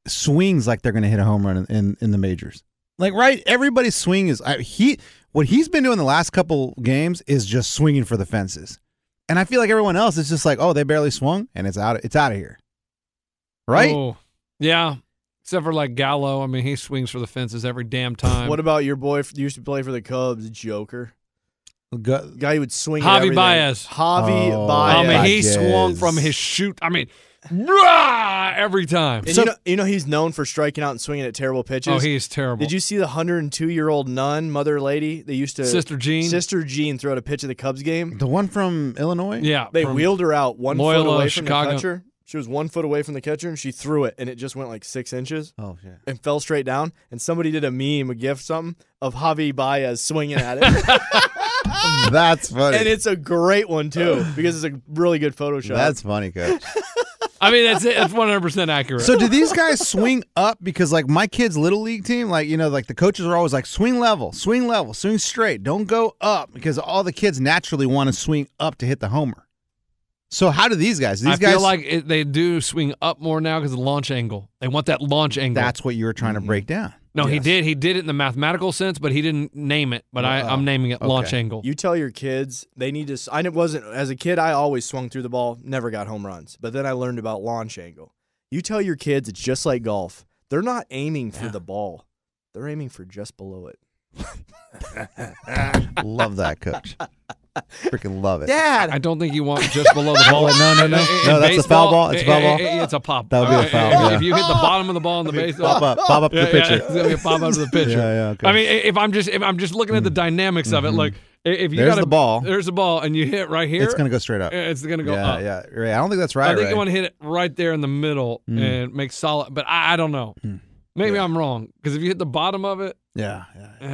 swings like they're going to hit a home run in the majors. Like, right? Everybody's swing is what he's been doing the last couple games is just swinging for the fences. And I feel like everyone else is just like, oh, they barely swung and it's out of here. Right? Oh, yeah. Except for like Gallo. I mean, he swings for the fences every damn time. What about your boy used to play for the Cubs, Joker? Guy who would swing Javi Baez. Baez. I mean, he swung from his shoot. I mean, every time. And you know he's known for striking out and swinging at terrible pitches. Oh, he's terrible. Did you see the 102-year-old nun, mother lady? They used to Sister Jean throw out a pitch at the Cubs game. The one from Illinois? Yeah. They wheeled her out 1 foot away from Chicago. the catcher. She was 1 foot away from the catcher, and she threw it, and it just went like 6 inches. Oh, yeah. And fell straight down. And somebody did a meme, a GIF, something, of Javi Baez swinging at it. That's funny. And it's a great one, too, because it's a really good Photoshop. That's funny, Coach. I mean, that's it. That's 100% accurate. So do these guys swing up? Because like my kids' little league team, like, you know, like the coaches are always like, swing level, swing straight. Don't go up, because all the kids naturally want to swing up to hit the homer. So how do these guys? I feel like they do swing up more now because of the launch angle. They want that launch angle. That's what you were trying to break down. No, yes. He did it in the mathematical sense, but he didn't name it. But I'm naming it launch angle. You tell your kids they need to. As a kid, I always swung through the ball, never got home runs. But then I learned about launch angle. You tell your kids it's just like golf. They're not aiming for the ball. They're aiming for just below it. Love that, Coach. Freaking love it. Dad! I don't think you want just below the ball. No, that's a foul ball. It's a foul ball. It's a pop. That would be a foul. Yeah. If you hit the bottom of the ball in the baseball, pop up the pitcher. It's gonna be a pop up to the pitcher. Yeah, okay. I mean, if I'm just looking at the dynamics of it, like if you there's the ball, and you hit right here, it's gonna go straight up. It's gonna go up. Yeah. Right. I don't think that's right. I think you want to hit it right there in the middle and make solid. But I don't know. Maybe I'm wrong, because if you hit the bottom of it, yeah.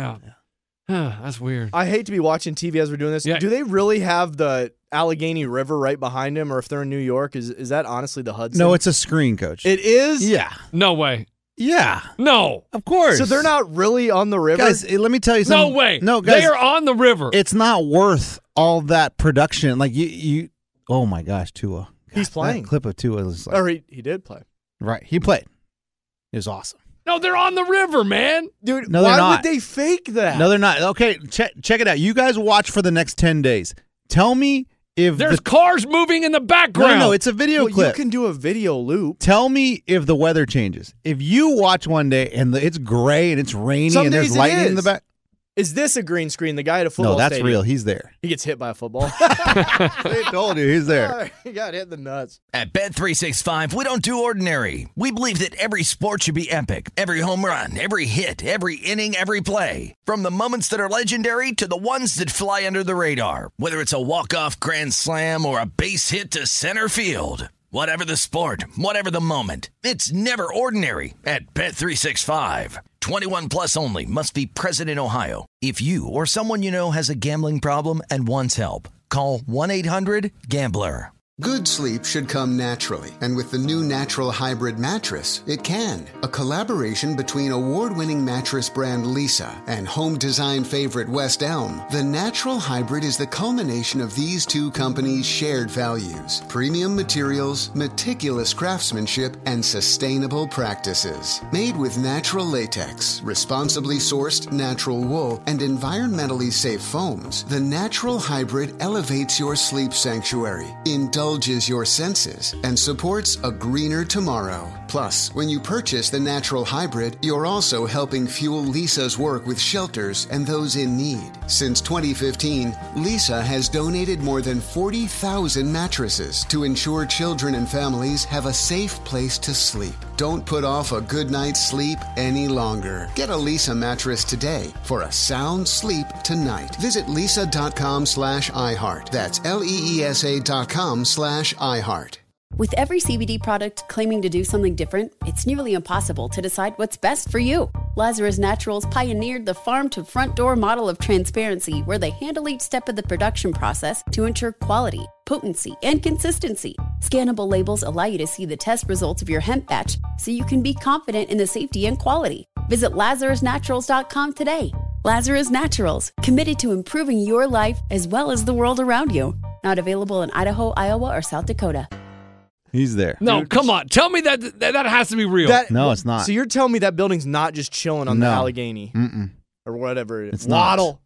That's weird. I hate to be watching TV as we're doing this. Yeah. Do they really have the Allegheny River right behind them, or if they're in New York, is that honestly the Hudson? No, it's a screen, Coach. It is? Yeah. No way. Yeah. No. Of course. So they're not really on the river? Guys, let me tell you something. No way. No, guys. They are on the river. It's not worth all that production. Like, you oh my gosh, Tua. He's playing. That clip of Tua is like. Or he did play. Right. He played. It was awesome. No, they're on the river, man. Dude, no, they're why not. would they fake that? No, they're not. Okay, check it out. You guys watch for the next 10 days. Tell me if there's cars moving in the background. No, it's a video clip. You can do a video loop. Tell me if the weather changes. If you watch one day and it's gray and it's rainy and there's lightning in the back. Is this a green screen? The guy at a football No, that's stadium. real. He's there. He gets hit by a football. I told you, he's there. He got hit in the nuts. At Bet365, we don't do ordinary. We believe that every sport should be epic. Every home run, every hit, every inning, every play. From the moments that are legendary to the ones that fly under the radar. Whether it's a walk-off grand slam or a base hit to center field. Whatever the sport, whatever the moment, it's never ordinary at Bet365. 21 plus only. Must be present in Ohio. If you or someone you know has a gambling problem and wants help, call 1-800-GAMBLER. Good sleep should come naturally, and with the new Natural Hybrid mattress, it can. A collaboration between award-winning mattress brand Leesa and home design favorite West Elm, the Natural Hybrid is the culmination of these two companies' shared values: premium materials, meticulous craftsmanship, and sustainable practices. Made with natural latex, responsibly sourced natural wool, and environmentally safe foams, the Natural Hybrid elevates your sleep sanctuary, indulges your senses, and supports a greener tomorrow. Plus, when you purchase the Natural Hybrid, you're also helping fuel Leesa's work with shelters and those in need. Since 2015, Leesa has donated more than 40,000 mattresses to ensure children and families have a safe place to sleep. Don't put off a good night's sleep any longer. Get a Leesa mattress today for a sound sleep tonight. Visit leesa.com/iHeart. That's LEESA.com/iHeart. With every CBD product claiming to do something different, it's nearly impossible to decide what's best for you. Lazarus Naturals pioneered the farm-to-front-door model of transparency, where they handle each step of the production process to ensure quality, potency, and consistency. Scannable labels allow you to see the test results of your hemp batch, so you can be confident in the safety and quality. Visit LazarusNaturals.com today. Lazarus Naturals, committed to improving your life as well as the world around you. Not available in Idaho, Iowa, or South Dakota. He's there. No, come on. Tell me that has to be real. No, it's not. So you're telling me that building's not just chilling on the No. Allegheny Mm-mm. or whatever it is. It's not. Waddle.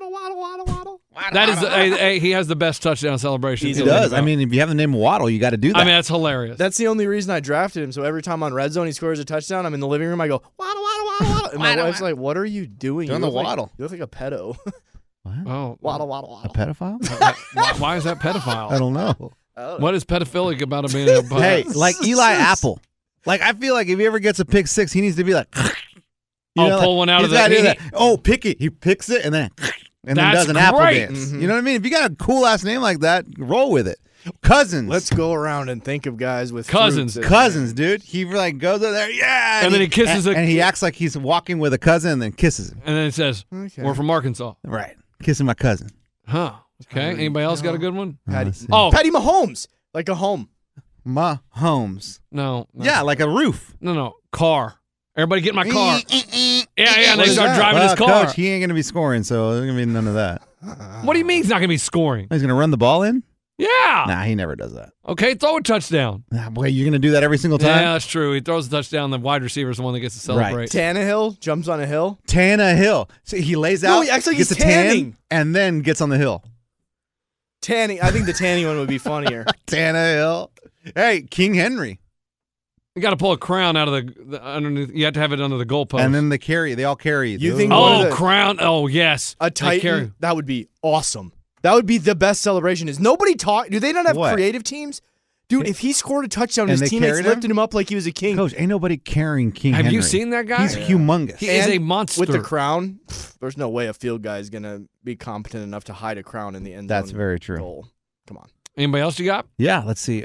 That is he has the best touchdown celebration. He does. I mean, if you have the name Waddle, you got to do that. I mean, that's hilarious. That's the only reason I drafted him. So every time on Red Zone he scores a touchdown, I'm in the living room. I go waddle, waddle, waddle, waddle. And my wife's like, "What are you doing? Doing You the look waddle. Like, you look like a pedo." Oh, waddle, waddle, a waddle. pedophile? Why is that pedophile? I don't know. What is pedophilic about him being a Hey, like Eli Apple. Like, I feel like if he ever gets a pick six, he needs to be like, pull one out of he's gotta do that. that. Oh, pick it. He picks it and then That's does an apple great. dance. Mm-hmm. You know what I mean? If you got a cool ass name like that, roll with it. Cousins. Let's go around and think of guys with Cousins. fruits. Cousins, dude. He like goes over there, yeah, And then he kisses and a- he acts like he's walking with a cousin and then kisses him. And then it says, "We're from Arkansas." Right, kissing my cousin. Huh. Okay. Anybody else got a good one? Patty, Oh, Patty Mahomes, like a home. Mahomes. no. Yeah, like a roof. No. Car. Everybody get in my car. Yeah. And What they is start that? driving his Well, car. Coach, he ain't gonna be scoring, so there's gonna be none of that. What do you mean he's not going to be scoring? He's gonna run the ball in. Yeah. Nah, he never does that. Okay. Throw a touchdown. Nah, boy, you're gonna do that every single time. Yeah, that's true. He throws a touchdown. The wide receiver is the one that gets to Right. celebrate. Tannehill jumps on a hill. Tannehill. So he lays No, out, he acts like gets he's a tan, tanning. and then gets on the hill. Tanning. I think the tanning one would be funnier. Tannehill. Hey, King Henry. You got to pull a crown out of the underneath. You have to have it under the goalpost. And then they all carry. You think oh, one of the- crown. Oh, yes. A They carry- Titan, that would be awesome. That would be the best celebration. Is nobody talk? Do they not have What? creative teams? Dude, if he scored a touchdown, And his they teammates carried him? lifted him up like he was a king. Coach, ain't nobody carrying King Have Henry. you seen that guy? He's humongous. He is And a monster. With the crown, there's no way a field guy is going to be competent enough to hide a crown in the end zone. That's very true. Goal. Come on. Anybody else you got? Yeah, let's see.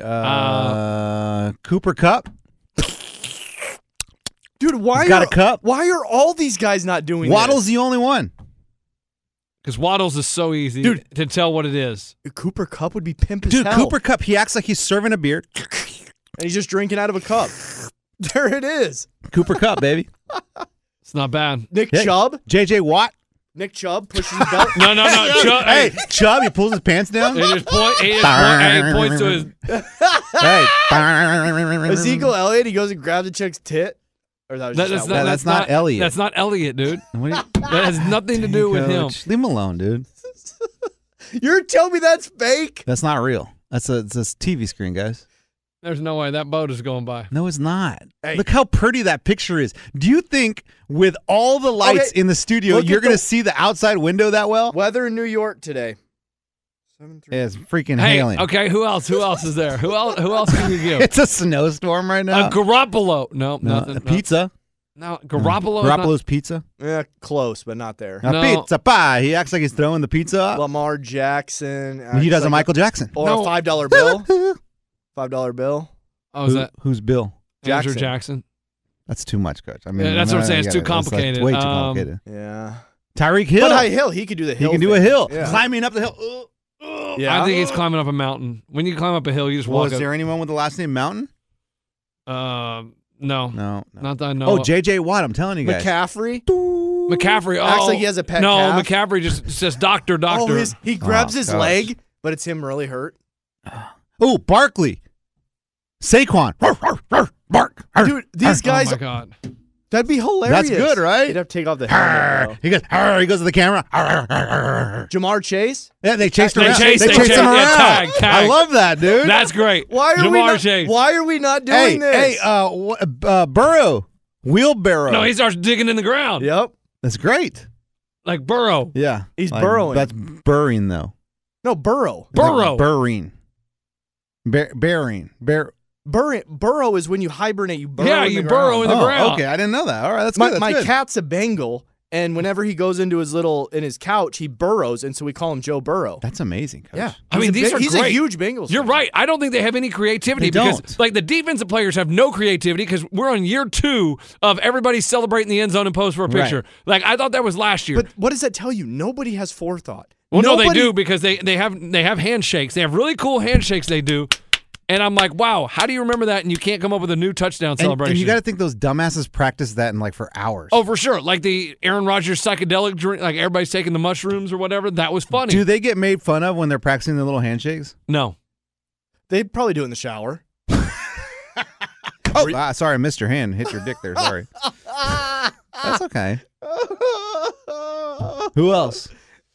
Cooper Kupp. Dude, why He's got are, a cup. Why are all these guys not doing Waddle's this? the only one. Because Waddles is so easy Dude. to tell what it is. Cooper Kupp would be pimp as Dude, hell. Cooper Kupp, he acts like he's serving a beer. And he's just drinking out of a cup. There it is. Cooper Kupp, baby. It's not bad. Nick Hey. Chubb. J.J. Watt. Nick Chubb pushes his belt. No. Chubb, Hey, Chubb, he pulls his pants down. He just points to his. Hey. Ezekiel Elliott, he goes and grabs a chick's tit. Or that was just That's not Elliott. That's not Elliott, dude. What do you- That has nothing to do with him. Coach, leave him alone, dude. You're telling me that's fake? That's not real. It's a TV screen, guys. There's no way that boat is going by. No, it's not. Hey. Look how pretty that picture is. Do you think with all the lights Okay, in the studio, look you're at going to the- see the outside window that well? Weather in New York today. It's freaking Hey, hailing. okay, who else? Who else is there? Who else can you give? It's a snowstorm right now. Garoppolo. No, No, nothing. a pizza. No, Garoppolo. is not- Garoppolo's pizza. Yeah, close, but not there. A No. pizza pie. He acts like he's throwing the pizza up. Lamar Jackson. He does acts a like Michael Jackson. Or No. a $5 bill. $5 bill. Oh, is that Who's Bill? Andrew Jackson. Jackson? That's too much, Coach. I mean, Yeah, that's what I'm saying. It's I too get it. That's, like, complicated. way too complicated. Yeah. Tyreek Hill. But high hill, he could do the He hill. can do a thing. hill. Yeah. Climbing up the hill. Yeah. I think he's climbing up a mountain. When you climb up a hill, you just walk Was up. there anyone with the last name Mountain? No, No. not that I know. Oh, of. J.J. Watt. I'm telling you guys. McCaffrey. McCaffrey. Oh, Acts like he has a pet No, calf. McCaffrey just says doctor. Oh, he grabs Oh, his gosh. leg, but it's him really hurt. Oh, Barkley. Saquon. Bark. Dude, these guys, Oh my God. that'd be hilarious. That's good, right? You'd have to take off the helmet, He goes. He goes to the camera. though. Jamar Chase. Yeah, they chased him They around. chased- They they chased chased- him yeah, around. tag. I love that, dude. That's great. Why are we Jamar not? Chase. Why are we not doing this? Burrow. Wheelbarrow. No, he starts digging in the ground. Yep. That's great. Like Burrow. Yeah. He's burrowing. That's burring, though. No, Burrow. Burrow. Burring. Bearing. Burrow is when you hibernate. You burrow Yeah, in the you burrow in ground. the ground. Okay, I didn't know that. All right, that's My, good. That's my good. cat's a Bengal, and whenever he goes into his couch, he burrows, and so we call him Joe Burrow. That's amazing, Coach. Yeah, I mean, these are he's great. a huge Bengals. You're fan. right. I don't think they have any creativity They because, don't. like, the defensive players have no creativity because we're on year 2 of everybody celebrating the end zone and pose for a picture. Like, I thought that was last year. But what does that tell you? Nobody has forethought. Well, no, they Nobody- do because they have handshakes. They have really cool handshakes. They do, and I'm like, wow, how do you remember that? And you can't come up with a new touchdown celebration. And you got to think those dumbasses practice that in for hours. Oh, for sure. Like the Aaron Rodgers psychedelic drink, like everybody's taking the mushrooms or whatever. That was funny. Do they get made fun of when they're practicing their little handshakes? No. They probably do it in the shower. Oh, sorry, I missed your hand. Hit your dick there. Sorry. That's okay. Who else?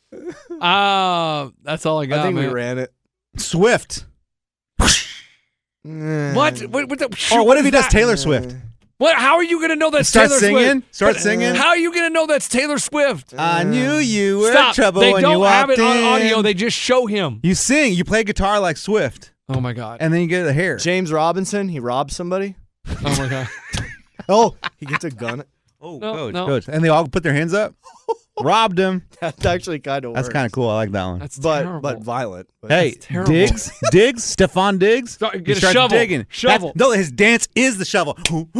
That's all I got. I think man. we ran it. Swift. What the? Or what if he does Taylor Swift? What? How are you going to know that's Start Taylor singing? Swift? Start singing? How are you going to know that's Taylor Swift? I knew you were Stop. in trouble They when don't you walked have it on in. audio. They just show him. You sing. You play guitar like Swift. Oh, my God. And then you get the hair. James Robinson, he robbed somebody. Oh, my God. Oh, he gets a gun. Oh, No, coach. And they all put their hands up. Robbed him. That's actually kind of That's kind of cool. I like that one. That's but terrible. violent. But Hey, terrible. Diggs, Stephon Diggs. Get He a starts shovel. Digging. Shovel. No, his dance is the shovel.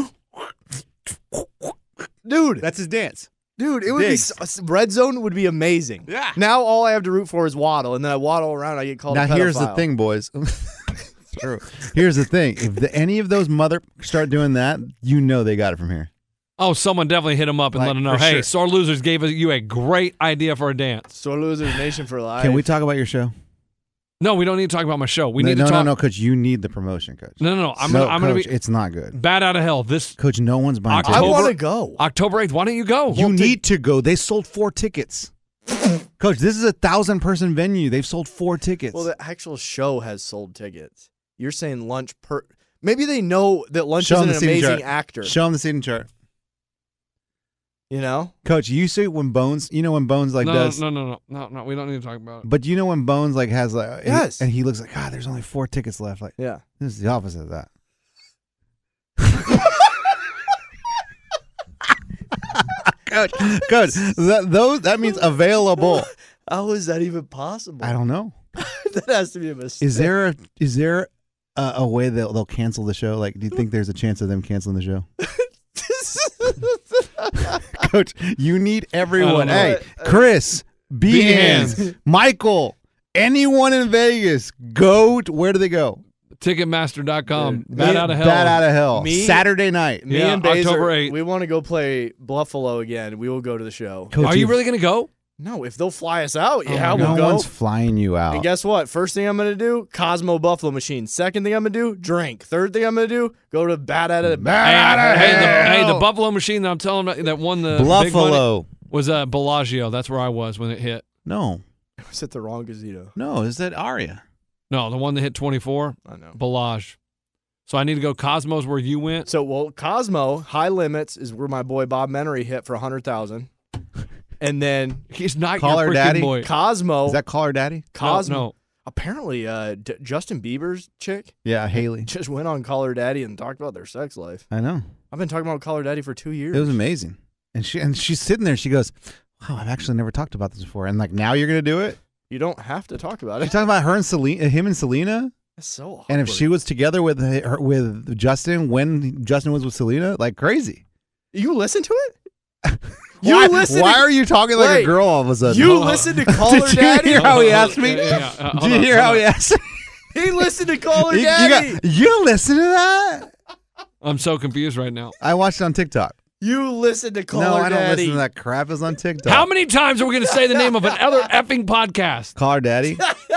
dude, That's his dance. dude, it would be Diggs. red zone would be amazing. Yeah. Now all I have to root for is Waddle, and then I waddle around. I get called. Now a pedophile. here's the thing, boys. True. Here's the thing. If any of those mother start doing that, you know they got it from here. Oh, someone definitely hit him up and Like, let him know, for hey, sure. Sore Losers gave you a great idea for a dance. Sore Losers Nation for life. Can we talk about your show? No, we don't need to talk about my show. We need no, to talk. No, Coach. You need the promotion, Coach. No. I'm No, gonna Coach, be it's not good. bad out of hell. This Coach, no one's buying October- I tickets. want to go. October 8th. Why don't you go? You need to go. They sold 4 tickets. Coach, this is a 1,000-person venue. They've sold 4 tickets. Well, the actual show has sold tickets. You're saying lunch per. Maybe they know that lunch Show is them an the seating amazing chart. actor. Show them the seating chart. You know? Coach, you see when Bones, when Bones like no, does. no. We don't need to talk about it. But you know when Bones like has like Yes. and he looks like, there's only 4 tickets left. Like, Yeah. this is the opposite of that. Coach, that means available. How is that even possible? I don't know. That has to be a mistake. Is there a way that they'll cancel the show? Like, do you think there's a chance of them canceling the show? Coach, you need everyone. I Hey, don't know. Chris, Behans. Behans, Michael, anyone in Vegas, where do they go? Ticketmaster.com. Bad out of hell. Bad out of hell. Me- Saturday night. Me Yeah, and Baser, October 8th. we want to go play Buffalo again. We will go to the show. Coach, Are you really going to go? No, if they'll fly us out, yeah, no we'll go. one's flying you out. And guess what? First thing I'm going to do, Cosmo Buffalo Machine. Second thing I'm going to do, drink. Third thing I'm going to do, go to Bad Out of Hey, the Buffalo machine that I'm telling you that won the big money Buffalo. was Bellagio. That's where I was when it hit. No, I was at the wrong casino. is that Aria? No, the one that hit 24, I know. Bellage. So I need to go Cosmos where you went. So, Cosmo, High Limits is where my boy Bob Menery hit for $100,000. And then He's not Call your her freaking daddy? boy. Cosmo, Is that Call Her Daddy? Cosmo. No. Apparently, Justin Bieber's chick Yeah, Haley. just went on Call Her Daddy and talked about their sex life. I know. I've been talking about Call Her Daddy for 2 years. It was amazing. And she's sitting there. She goes, "Wow, I've actually never talked about this before." And like, now you're gonna do it. You don't have to talk about You're it. talking about her and Selena, him and Selena. That's so awkward. And if she was together with Justin when Justin was with Selena, like crazy. You listen to it? Why are you talking like a Wait, girl all of a sudden? You listen to Call Did Her you Daddy? hear how he asked me? Yeah, Did you hear how he asked? He listened to Call Her You Daddy. you listen to that? I'm so confused right now. I watched it on TikTok. You listen to Call No, Her I don't Daddy. listen to that crap. It's on TikTok. How many times are we going to say the name of another effing podcast? Call Her Daddy?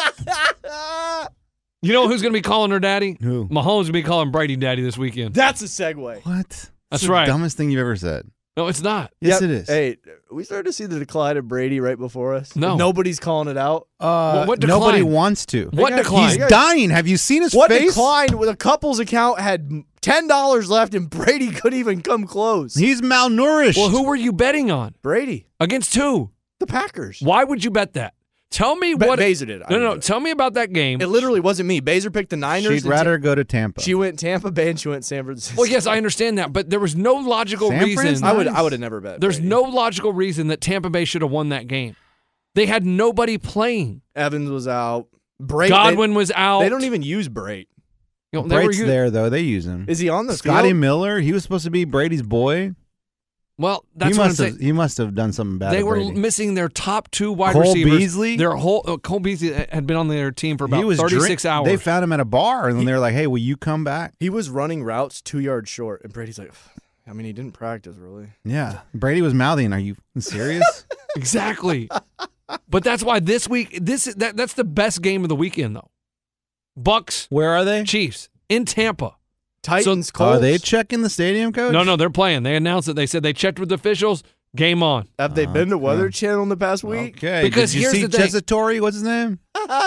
You know who's going to be calling her daddy? Who? Mahomes will be calling Brady daddy this weekend. That's a segue. What? That's It's right. The dumbest thing you've ever said. No, it's not. Yes, Yep. it is. Hey, we started to see the decline of Brady right before us. No. Nobody's calling it out. What Nobody decline? wants to. What decline? He's dying. Have you seen his What face? declined with a couple's account had $10 left and Brady couldn't even come close. He's malnourished. Well, who were you betting on? Brady. Against who? The Packers. Why would you bet that? Tell me what. Baser did. I No, didn't no. do it. Tell me about that game. It literally wasn't me. Baser picked the Niners. She'd and rather go to Tampa. She went Tampa Bay and she went San Francisco. Well, yes, I understand that, but there was no logical San reason. Fran's I would Nice. have never bet. There's Brady. no logical reason that Tampa Bay should have won that game. They had nobody playing. Evans was out. Brait, Godwin was out. They don't even use Brait. You know, they were Brate's there, though. They use him. Is he on the Scotty field? Miller, he was supposed to be Brady's boy. Well, that's what I'm saying. He must have done something bad. They to were Brady. missing their top 2 wide Cole receivers. Beasley? Their whole Cole Beasley had been on their team for He about was 36 hours. They found him at a bar, and then they were like, "Hey, will you come back?" He was running routes 2 yards short, and Brady's like, I mean, he didn't practice really. Yeah, Brady was mouthing, "Are you serious?" Exactly. But that's why this week, that's the best game of the weekend, though. Bucks, Where are they? Chiefs in Tampa. Titans, Are Colts. they checking the stadium, Coach? No, they're playing. They announced it. They said they checked with officials. Game on. Have they been to Weather Channel in the past week? Okay. Because Did you here's see the thing. Chesatori? What's his name?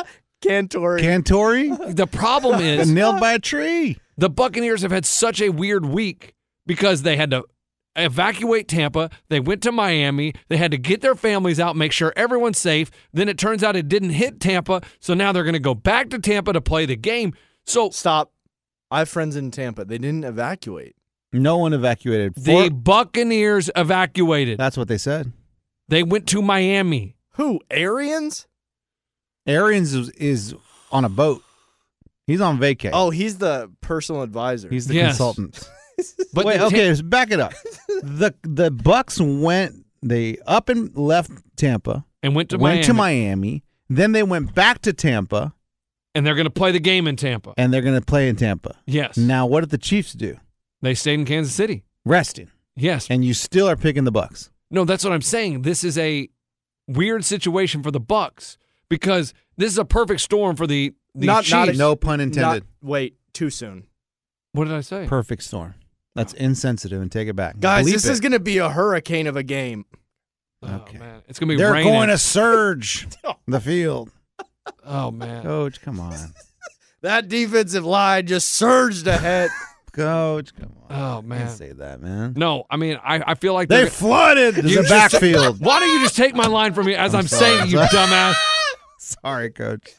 Cantori. The problem is nailed by a tree. the Buccaneers have had such a weird week because they had to evacuate Tampa. They went to Miami. They had to get their families out, make sure everyone's safe. Then it turns out it didn't hit Tampa, so now they're going to go back to Tampa to play the game. So Stop. I have friends in Tampa. They didn't evacuate. No one evacuated. the Buccaneers evacuated. That's what they said. They went to Miami. Who? Arians? Arians is on a boat. He's on vacay. Oh, he's the personal advisor. He's the Yes. consultant. But Wait, the okay, just back it up. The Bucks they up and left Tampa, and went to Miami. Then they went back to Tampa, and they're going to play the game in Tampa. and they're going to play in Tampa. Yes. Now, what did the Chiefs do? They stayed in Kansas City. Resting. Yes. And you still are picking the Bucks. No, that's what I'm saying. This is a weird situation for the Bucks because this is a perfect storm for the Chiefs. No pun intended. Wait, too soon. What did I say? Perfect storm. That's insensitive, and take it back. Guys, Bleep this it. is going to be a hurricane of a game. Okay. Oh, man. It's going to be They're raining. going to surge the field. Oh, man. Coach, come on. That defensive line just surged ahead. Coach, come on. Oh, Can't man. say that, man. No, I mean, I feel like They they're- flooded the You just- backfield. Why don't you just take my line from me as I'm saying, you dumbass? Sorry, Coach.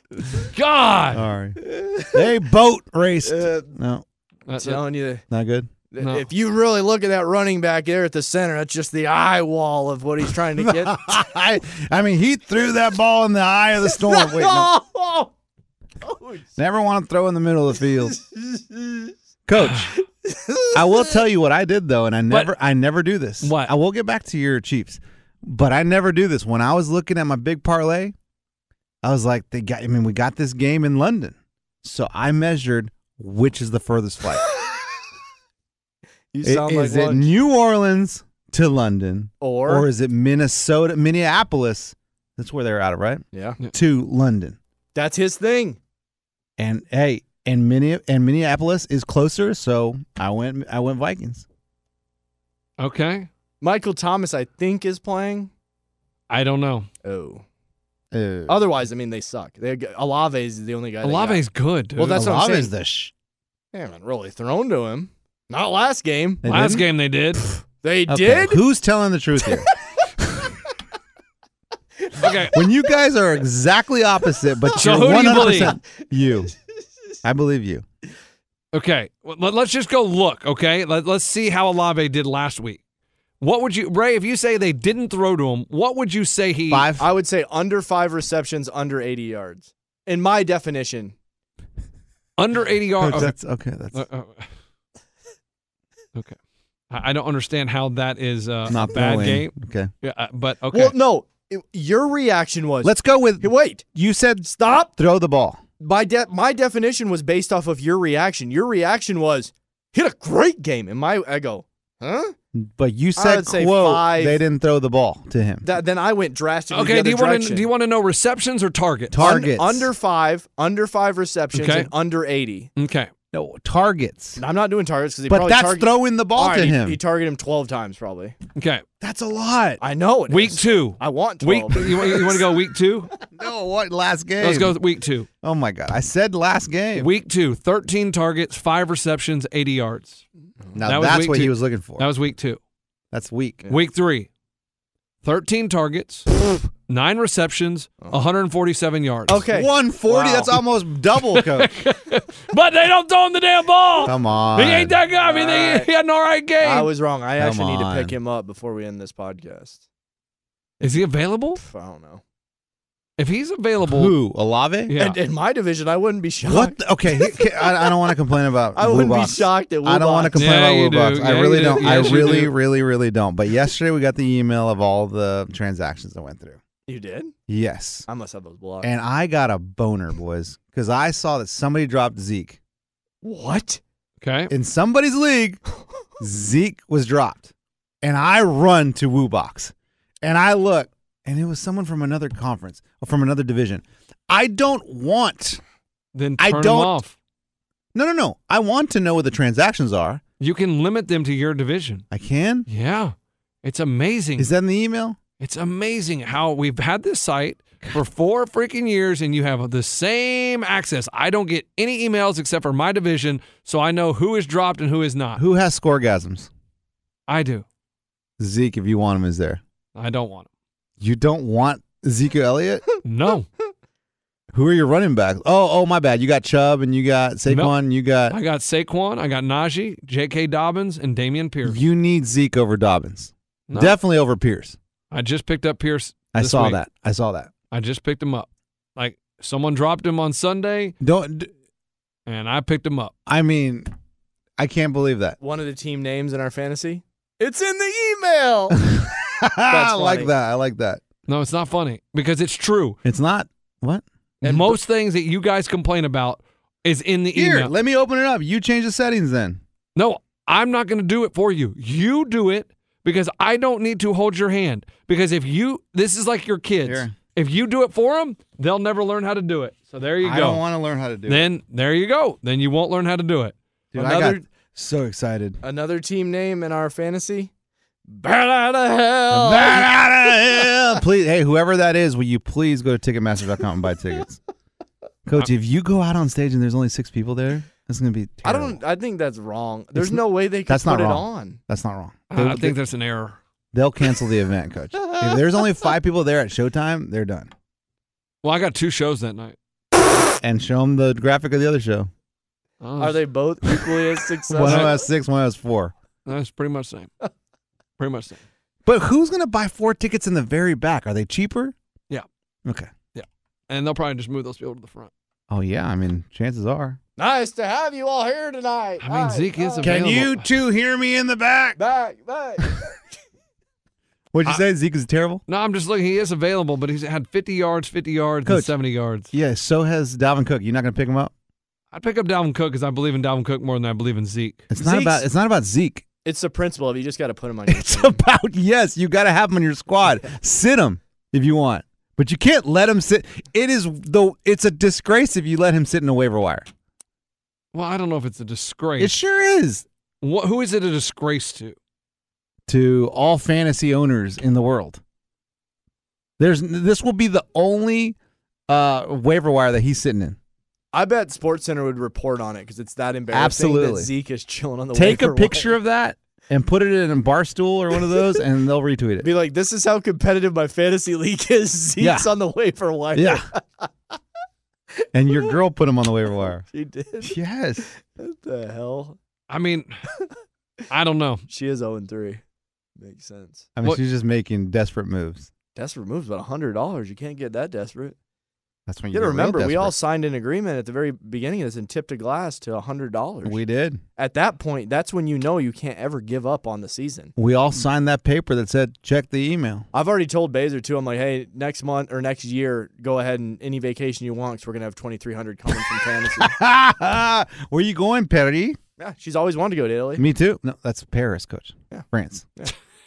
God. Sorry. They boat raced. No, I'm telling you, not good. No. if you really look at that running back there at the center, that's just the eye wall of what he's trying to get. I mean, he threw that ball in the eye of the storm. Wait, no. Never want to throw in the middle of the field. Coach, I will tell you what I did though, and I never do this. What? I will get back to your Chiefs, but I never do this. When I was looking at my big parlay, I was like, we got this game in London, so I measured which is the furthest flight. You sound like Is it lunch. New Orleans to London, Or is it Minneapolis? That's where they're out of, right? yeah, To London. that's his thing. And hey, and Minneapolis is closer, so I went Vikings. Okay. Michael Thomas, I think, is playing. I don't know. Oh. Otherwise, I mean, they suck. Olave is the only guy. Olave's good, dude. Well, that's what I'm Olave's saying. the They haven't really thrown to him. Not last game. They Last didn't? game they did. They Okay, did. Who's telling the truth here? Okay. When you guys are exactly opposite, but So you're who do you 100% you. I believe you. Okay. Well, let's just go look, okay? Let's see how Olave did last week. What would you, Ray, if you say they didn't throw to him, what would you say he... 5. I would say under 5 receptions, under 80 yards. In my definition. Under 80 yards. Coach, that's okay. That's Okay. I don't understand how that is not a bad throwing. game. Okay. Yeah, but okay. Well, no. Your reaction was. Let's go with. Hey, wait. You said Stop. throw the ball. My definition was based off of your reaction. Your reaction was, hit a great game. And I go, huh? But you I said, would say quote, 5. they didn't throw the ball to him. Then I went drastically Okay, the other direction. do you want to know receptions or targets? Targets. Under 5 receptions, Okay. and under 80. Okay. No, targets. I'm not doing targets because he But probably that's throwing the ball All right, to he- him. He targeted him 12 times probably. Okay. That's a lot. I know it Week is. 2. I want Week 12. you want to go week 2? No, what last game? Let's go with week 2. Oh my God! I said last game. Week 2, 13 targets, 5 receptions, 80 yards. Now that was that's week what 2. he was looking for. That was week 2. That's weak. Week 3, 13 targets, 9 receptions, 147 yards. Okay. 140. Wow. That's almost double, coach. But they don't throw him the damn ball. Come on. He ain't that guy. I mean, he had an all right game. I was wrong. I Come actually need to on. pick him up before we end this podcast. Is he available? I don't know. If he's available. Who? Olave? Yeah. And in my division, I wouldn't be shocked. What? Okay. I don't want to complain about. I wouldn't be Woo-Box. shocked at I don't want to Woo-Box. complain Yeah, you about Woo-Box. do. I Yeah, really you don't. do. I Yes, you really, do. really don't. But yesterday we got the email of all the transactions that went through. You did? Yes. I must have those blocked. And I got a boner, boys, because I saw that somebody dropped Zeke. What? Okay. In somebody's league, Zeke was dropped. And I run to Woo-Box. And I look, and it was someone from another conference, or from another division. I don't want, Then I turn him don't- off. No. I want to know what the transactions are. You can limit them to your division. I can? Yeah. It's amazing. Is that in the email? It's amazing how we've had this site for 4 freaking years and you have the same access. I don't get any emails except for my division, so I know who is dropped and who is not. Who has scoregasms? I do. Zeke, if you want him, is there. I don't want him. You don't want Ezekiel Elliott? No. Who are your running backs? Oh, my bad. You got Chubb and you got Saquon. No. And you got. I got Saquon, I got Najee, J.K. Dobbins, and Dameon Pierce. You need Zeke over Dobbins. No. Definitely over Pierce. I just picked up Pierce. I this saw week. that. I just picked him up. Like someone dropped him on Sunday, and I picked him up. I mean, I can't believe that. One of the team names in our fantasy. It's in the email. I like that. No, it's not funny because it's true. It's not. What? And most things that you guys complain about is in the Here, email. let me open it up. You change the settings then. No, I'm not going to do it for you. You do it because I don't need to hold your hand. Because this is like your kids. Here. If you do it for them, they'll never learn how to do it. So there you go. I don't want to learn how to do it. Then there you go. Then you won't learn how to do it. Dude, I got so excited. Another team name in our fantasy. Bat out of hell. Bat out of hell. Please, hey, whoever that is, will you please go to Ticketmaster.com and buy tickets? Coach, if you go out on stage and there's only 6 people there, that's going to be terrible. I think that's wrong. There's no way they could that's not put it wrong. on. That's not wrong. I think there's an error. They'll cancel the event, Coach. If there's only 5 people there at showtime, they're done. Well, I got 2 shows that night. And show them the graphic of the other show. Oh, Are they both equally as successful? One has 6, one has 4. That's pretty much the same. Pretty much the same. But who's going to buy 4 tickets in the very back? Are they cheaper? Yeah. Okay. Yeah. And they'll probably just move those people to the front. Oh, yeah. I mean, chances are. Nice to have you all here tonight. I mean, Zeke is available. Can you 2 hear me in the back? Back. What'd you say? Zeke is terrible? No, I'm just looking. He is available, but he's had 50 yards, Coach, and 70 yards. Yeah, so has Dalvin Cook. You're not going to pick him up? I'd pick up Dalvin Cook because I believe in Dalvin Cook more than I believe in Zeke. It's not about Zeke. It's the principle of you just got to put him on your It's team. about, yes, you got to have him on your squad. Sit him if you want. But you can't let him sit. It's a disgrace if you let him sit in a waiver wire. Well, I don't know if it's a disgrace. It sure is. Who is it a disgrace to? To all fantasy owners in the world. This will be the only waiver wire that he's sitting in. I bet SportsCenter would report on it because it's that embarrassing Absolutely. that Zeke is chilling on the Take a waiver picture wire. of that and put it in a Barstool or one of those, and they'll retweet it. Be like, this is how competitive my fantasy league is. Zeke's on the waiver wire. Yeah. And your girl put him on the waiver wire. She did? Yes. What the hell? I mean, I don't know. She is 0-3. Makes sense. I mean, she's just making desperate moves. Desperate moves, but $100. You can't get that desperate. That's when You got to get real remember, we all desperate. signed an agreement at the very beginning of this and tipped a glass to $100. We did. At that point, that's when you know you can't ever give up on the season. We all signed that paper that said, check the email. I've already told Baser, too. I'm like, hey, next month or next year, go ahead and any vacation you want because we're going to have 2,300 coming from fantasy. Where you going, Perry? Yeah, she's always wanted to go to Italy. Me too. No, that's Paris, Coach. Yeah. France. Yeah.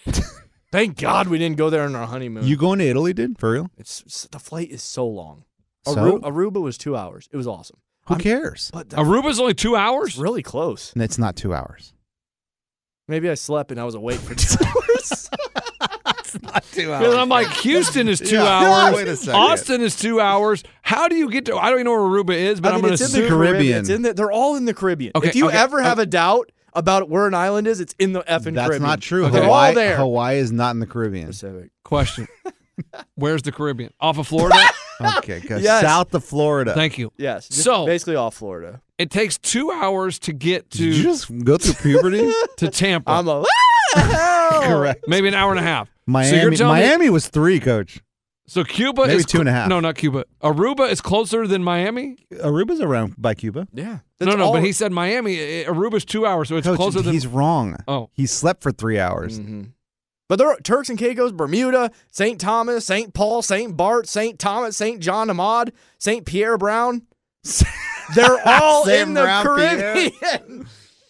Thank God we didn't go there on our honeymoon. You going to Italy, dude? For real? The flight is so long. So? Aruba was 2 hours. It was awesome. Who cares? But Aruba's only 2 hours? It's really close. And it's not 2 hours. Maybe I slept and I was awake for 2 hours. It's not 2 Because I'm like, Houston is 2 Yeah. hours. Wait a second. Austin is 2 hours. How do you get to? I don't even know where Aruba is, but I'm going to it's in the assume. Caribbean. It's in they're all in the Caribbean. Okay, if you okay, ever have a doubt about where an island is, it's in the effing That's Caribbean. not true. They're Hawaii, all there. Hawaii is not in the Caribbean. Pacific. Question. Where's the Caribbean? Off of Florida? Okay, 'cause Yes. south of Florida. Thank you. Yes. just So- basically off Florida. It takes 2 hours to get Did you to just go through puberty? to Tampa. I'm a hell. Correct. Maybe an hour and a half. Miami, So you're telling me- Miami was 3, Coach. So Cuba Maybe is 2.5. No, not Cuba. Aruba is closer than Miami. Aruba's around by Cuba. Yeah. No, but he said Miami. Aruba's 2 hours, so it's Coach, closer than. he's wrong. Oh. He slept for 3 hours. Mm-hmm. But there are Turks and Caicos, Bermuda, St. Thomas, St. Paul, St. Bart, St. Thomas, St. John Ahmad, St. Pierre Brown. They're all St. in the Brown Caribbean.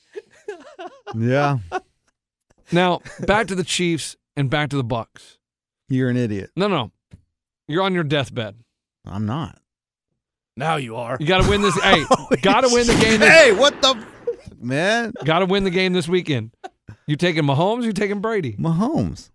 Yeah. Now back to the Chiefs and back to the Bucks. You're an idiot. No. You're on your deathbed. I'm not. Now you are. You got to win this. Hey, got to win the game. Hey, what the man? Got to win the game this weekend. You taking Mahomes? You taking Brady? Mahomes.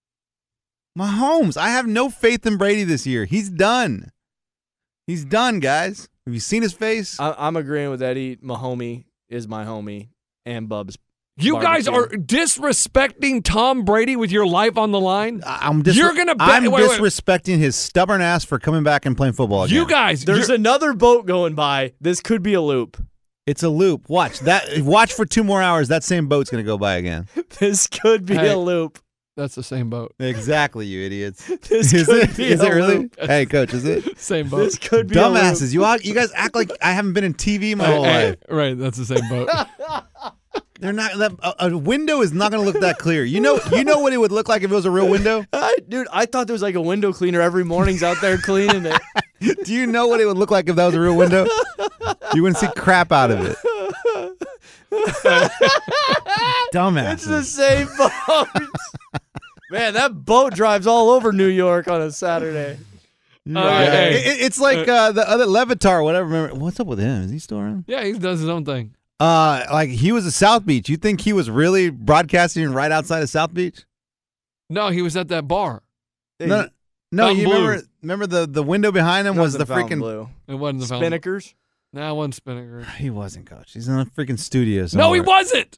I have no faith in Brady this year. He's done. He's done, guys. Have you seen his face? I'm agreeing with Eddie. Mahomie is my homie, and Bub's. You guys are disrespecting Tom Brady with your life on the line. You're gonna. I'm disrespecting his stubborn ass for coming back and playing football again. You guys, there's another boat going by. This could be a loop. It's a loop. Watch that. Watch for 2 more hours. That same boat's gonna go by again. This could be a loop. That's the same boat. Exactly, you idiots. This is could it? be Is a it really? loop. Hey, coach, is it? Same boat. This could be dumbasses. a loop. You guys act like I haven't been in TV my whole life. Right, that's the same boat. They're not. A window is not going to look that clear. You know what it would look like if it was a real window. Dude, I thought there was like a window cleaner every morning's out there cleaning it. Do you know what it would look like if that was a real window? You wouldn't see crap out of it. Dumbass. It's the same boat. Man, that boat drives all over New York on a Saturday. It's like the other Levitar, whatever. Remember, what's up with him? Is he still around? Yeah, he does his own thing. Like he was at South Beach. You think he was really broadcasting right outside of South Beach? No, he was at that bar. No. You remember the window behind him was the freaking blue. It wasn't the Fountain. Spinnakers. No, it wasn't Spinnakers. He wasn't, coach. He's in a freaking studio somewhere. No, he wasn't.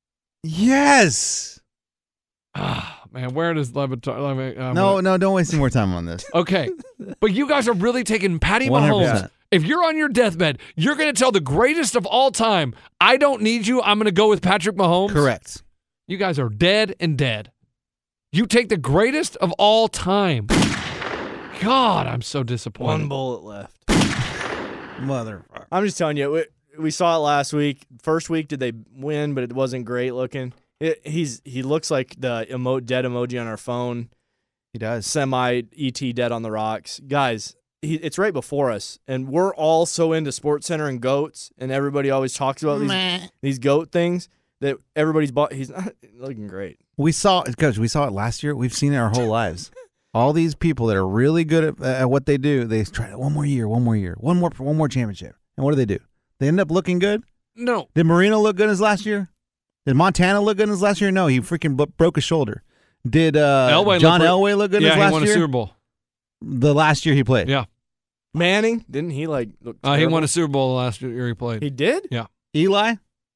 Yes. Ah, man, where does Levitar? No, don't waste any more time on this. Okay, but you guys are really taking Patty 100%. Mahomes. If you're on your deathbed, you're going to tell the greatest of all time, I don't need you. I'm going to go with Patrick Mahomes. Correct. You guys are dead and dead. You take the greatest of all time. God, I'm so disappointed. One bullet left. Motherfucker. I'm just telling you, we saw it last week. First week, did they win, but it wasn't great looking. He looks like the dead emoji on our phone. He does. Semi-ET dead on the rocks. Guys, it's right before us, and we're all so into SportsCenter and goats, and everybody always talks about these goat things that everybody's bought. He's not looking great. We saw it last year. We've seen it our whole lives. All these people that are really good at what they do, they try one more year, one more championship. And what do? They end up looking good? No. Did Marino look good in his last year? Did Montana look good in his last year? No, he freaking broke his shoulder. Did John Elway look good in his last year? Yeah, he won a Super Bowl. The last year he played. Yeah. Manning, didn't he look he won a Super Bowl the last year he played. He did? Yeah. Eli?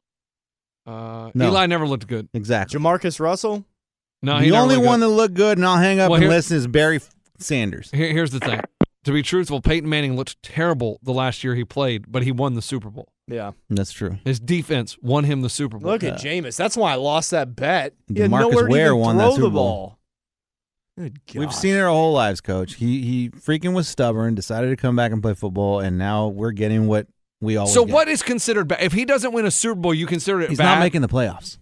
No. Eli never looked good. Exactly. Jamarcus Russell? No, the only one that looked good, and I'll hang up and listen, is Barry Sanders. Here's the thing. To be truthful, Peyton Manning looked terrible the last year he played, but he won the Super Bowl. Yeah. That's true. His defense won him the Super Bowl. Look at Jameis. That's why I lost that bet. He had Marcus nowhere to Ware even won throw that Super the Bowl. ball. Good gosh. We've seen it our whole lives, Coach. He freaking was stubborn, decided to come back and play football, and now we're getting what we always So get. what is considered bad? If he doesn't win a Super Bowl, you consider it He's bad? not making the playoffs.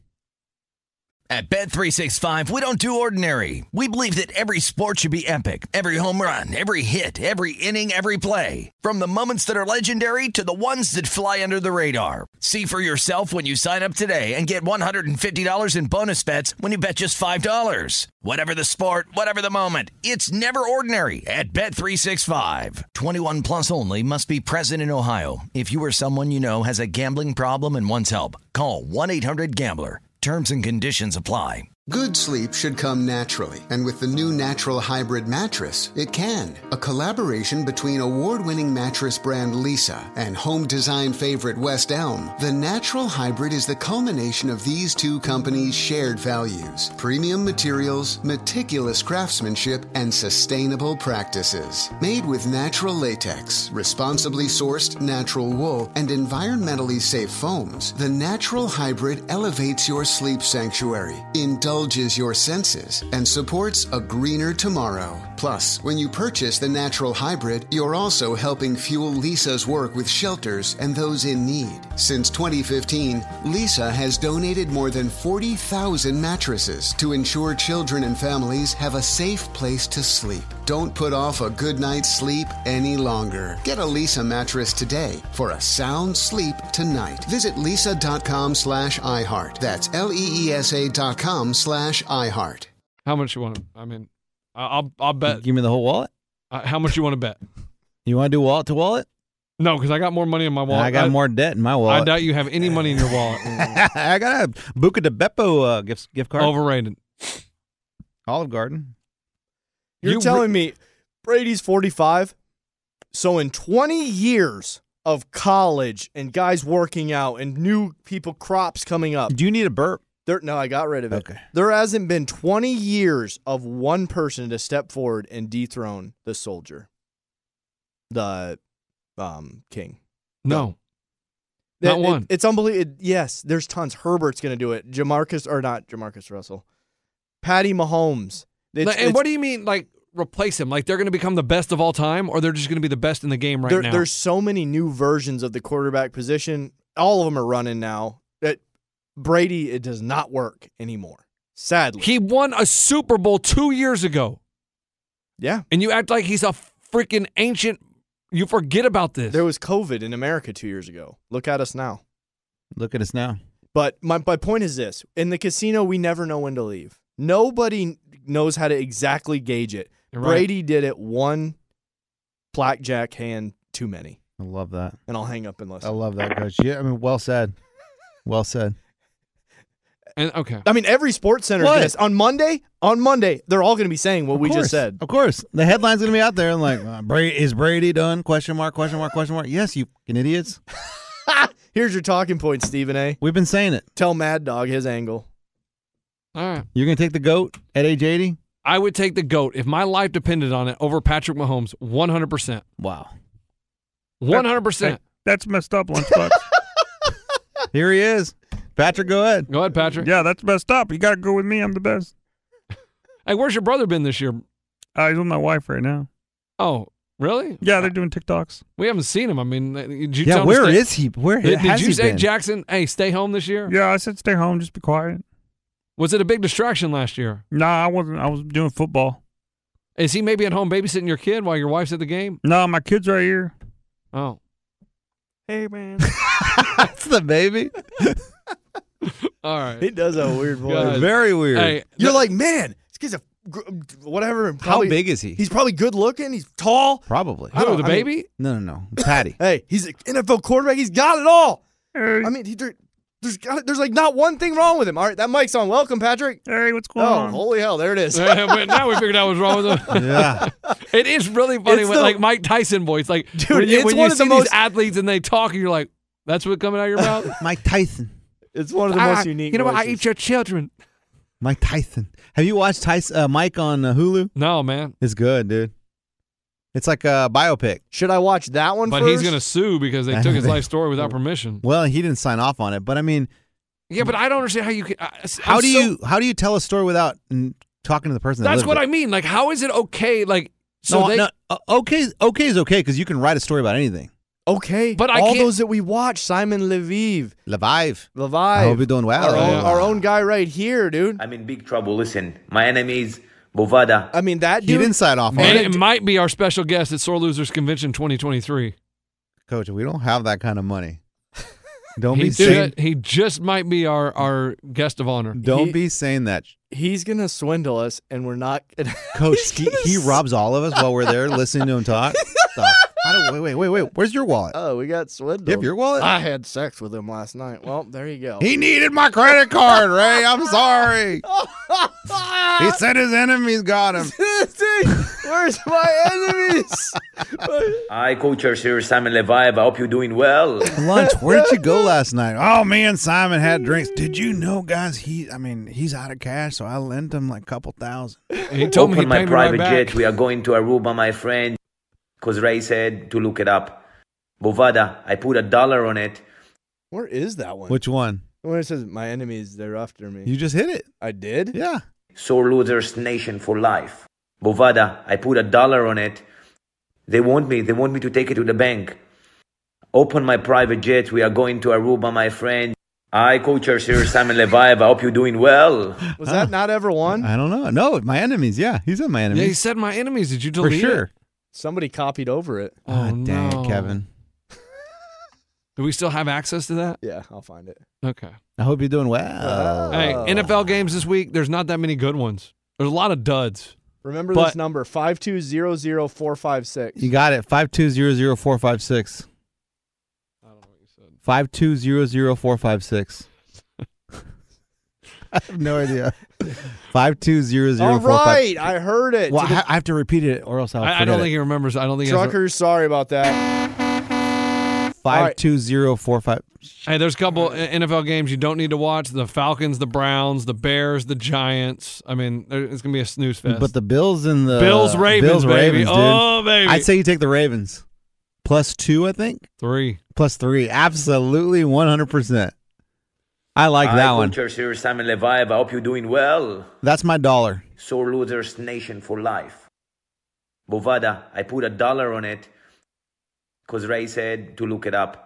At Bet365, we don't do ordinary. We believe that every sport should be epic. Every home run, every hit, every inning, every play. From the moments that are legendary to the ones that fly under the radar. See for yourself when you sign up today and get $150 in bonus bets when you bet just $5. Whatever the sport, whatever the moment, it's never ordinary at Bet365. 21 plus only. Must be present in Ohio. If you or someone you know has a gambling problem and wants help, call 1-800-GAMBLER. Terms and conditions apply. Good sleep should come naturally, and with the new Natural Hybrid mattress, it can. A collaboration between award-winning mattress brand Leesa and home design favorite West Elm, the Natural Hybrid is the culmination of these two companies' shared values: premium materials, meticulous craftsmanship, and sustainable practices. Made with natural latex, responsibly sourced natural wool, and environmentally safe foams, the Natural Hybrid elevates your sleep sanctuary, indulges your senses, and supports a greener tomorrow. Plus, when you purchase the Natural Hybrid, you're also helping fuel Leesa's work with shelters and those in need. Since 2015, Leesa has donated more than 40,000 mattresses to ensure children and families have a safe place to sleep. Don't put off a good night's sleep any longer. Get a Leesa mattress today for a sound sleep tonight. Visit leesa.com/iHeart. That's LEESA.com/iHeart. How much you want to? I mean, I'll bet. Give me the whole wallet. How much you want to bet? You want to do wallet to wallet? No, because I got more money in my wallet. I got more debt in my I wallet. doubt you have any money in your wallet. I got a Buca de Beppo gift card. Overrated. Olive Garden. You're telling me Brady's 45? So in 20 years of college and guys working out and new people, crops coming up. Do you need a burp? No, I got rid of it. Okay. There hasn't been 20 years of one person to step forward and dethrone the soldier. The king. No. Not one. It's unbelievable. Yes, there's tons. Herbert's going to do it. Not Jamarcus Russell. Patty Mahomes. What do you mean, like, replace him? Like, they're going to become the best of all time, or they're just going to be the best in the game now? There's so many new versions of the quarterback position. All of them are running now. Brady, it does not work anymore, sadly. He won a Super Bowl 2 years ago. Yeah. And you act like he's a freaking ancient. You forget about this. There was COVID in America 2 years ago. Look at us now. Look at us now. But my point is this. In the casino, we never know when to leave. Nobody knows how to exactly gauge it. You're right. Brady did it one blackjack hand too many. I love that. And I'll hang up and listen. I love that, Coach. Yeah, I mean, well said. Well said. And okay. I mean, every sports center is on Monday, they're all going to be saying what we just said. Of course. The headline's going to be out there and like, is Brady done? Question mark, question mark, question mark. Yes, you fucking idiots. Here's your talking point, Stephen A. We've been saying it. Tell Mad Dog his angle. All right. You're going to take the GOAT at age 80? I would take the GOAT if my life depended on it over Patrick Mahomes 100%. Wow. 100%. That's messed up, Lunchbox. Here he is. Patrick, go ahead. Go ahead, Patrick. Yeah, that's messed up. You got to go with me. I'm the best. Hey, where's your brother been this year? He's with my wife right now. Oh, really? Yeah, they're doing TikToks. We haven't seen him. I mean, did you Yeah, tell him where to is he? Where Did has you he say, been? Jackson, hey, stay home this year? Yeah, I said stay home, just be quiet. Was it a big distraction last year? Nah, I wasn't. I was doing football. Is he maybe at home babysitting your kid while your wife's at the game? No, my kid's right here. Oh. Hey, man. That's the baby. All right. He does have a weird voice. God. Very weird. Hey, You're like, man, this kid's a whatever. How Probably, big is he? He's probably good looking. He's tall. Probably. who, the baby? No. Patty. Hey, he's an NFL quarterback. He's got it all. Hey, I mean, there's like not one thing wrong with him. All right, that mic's on. Welcome, Patrick. hey, what's going Oh, on? holy hell, there it is. But now we figured out what's wrong with him. Yeah. It is really funny It's when the- like Mike Tyson voice. Like, Dude, when it's you one of see the these most- athletes and they talk and you're like, that's what coming out of your mouth? Mike Tyson. It's one of the most unique. You know what? I voices. eat your children. Mike Tyson. Have you watched Mike on Hulu? No, man. It's good, dude. It's like a biopic. Should I watch that one But first? he's going to sue because they took his life story without permission. Well, he didn't sign off on it, but I mean, Yeah, but I don't understand how you can. how do you tell a story without talking to the person? That's that what lived I mean. Like, how is it okay? Like, so it? Okay is okay because you can write a story about anything. Okay, But I all can't- those that we watch, Simon Leviev, Levive. I hope you're doing well. our own guy right here, dude. I'm in big trouble. Listen, my enemy is Bovada. I mean, that He dude. didn't sign off on and it. it might be our special guest at Sore Losers Convention 2023. Coach, we don't have that kind of money. Don't be saying He just might be our guest of honor. Don't be saying that. He's gonna swindle us, and we're not. Coach, he robs all of us while we're there listening to him talk. Wait. Where's your wallet? Oh, we got swindled. You have your wallet? I had sex with him last night. Well, there you go. He needed my credit card, Ray. I'm sorry. He said his enemies got him. Where's my enemies? Hi, coacher, Sir Simon Levive. I hope you're doing well. Lunch, where did you go last night? Oh, me and Simon had drinks. Did you know, guys, he's out of cash, so I lent him like a couple thousand. He told me Open he'd my pay me private right back. jet. We are going to Aruba, my friend, because Ray said to look it up. Bovada, I put $1 on it. Where is that one? Which one? The one that says my enemies, they're after me. You just hit it. I did? Yeah. Sore Losers Nation for life. Bovada, I put $1 on it. They want me to take it to the bank. Open my private jet. We are going to Aruba, my friend. Hi, coacher, Sir Simon Levive. I hope you're doing well. Was that not ever one? I don't know. No, my enemies. Yeah, he said my enemies. Yeah, he said my enemies. Did you for delete sure. it? Somebody copied over it. Oh, dang no. it, Kevin. Do we still have access to that? Yeah, I'll find it. Okay. I hope you're doing well. Hey, NFL games this week, there's not that many good ones. There's a lot of duds. Remember But- this number, 5200456. You got it. 5200456. 5200456. I have no idea. 5200456. All right, I heard it. Well, I have to repeat it or else I'll forget I don't it. think he remembers. I don't think Truckers, sorry about that. 52045. Hey, there's a couple NFL games you don't need to watch. The Falcons, the Browns, the Bears, the Giants. I mean, it's going to be a snooze fest. But the Bills and the Ravens, baby. dude. Oh, baby. I'd say you take the Ravens. +2, I think. 3. +3. Absolutely 100%. I like that one. Coach here, Simon Levive. I hope you're doing well. That's my dollar. Sore Losers Nation for life. Bovada, I put $1 on it because Ray said to look it up.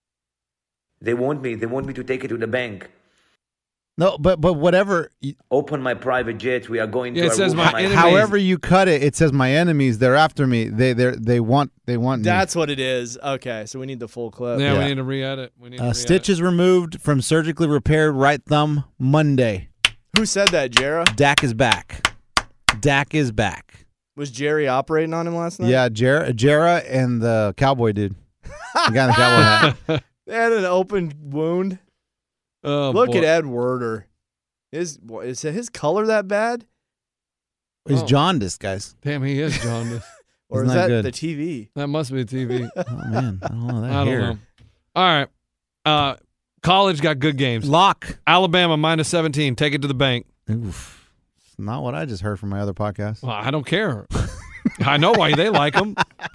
They want me to take it to the bank. No, but whatever. Open my private jet. We are going to. It says my enemies. However you cut it, it says my enemies. They're after me. They want me. That's what it is. Okay, so we need the full clip. Yeah, we need to re-edit. Stitches removed from surgically repaired right thumb Monday. Who said that, Jera? Dak is back. Dak is back. Was Jerry operating on him last night? Yeah, Jera and the cowboy dude. The guy in the cowboy hat. They had an open wound. Oh, Look boy. at Ed Werder. Is his color that bad? He's jaundiced, guys. Damn, he is jaundiced. Or He's is not that good. the TV? That must be the TV. Oh, man. I don't know. That I hair. don't know. All right. College got good games. Lock. Alabama -17. Take it to the bank. Oof. It's not what I just heard from my other podcast. Well, I don't care. I know why they like them.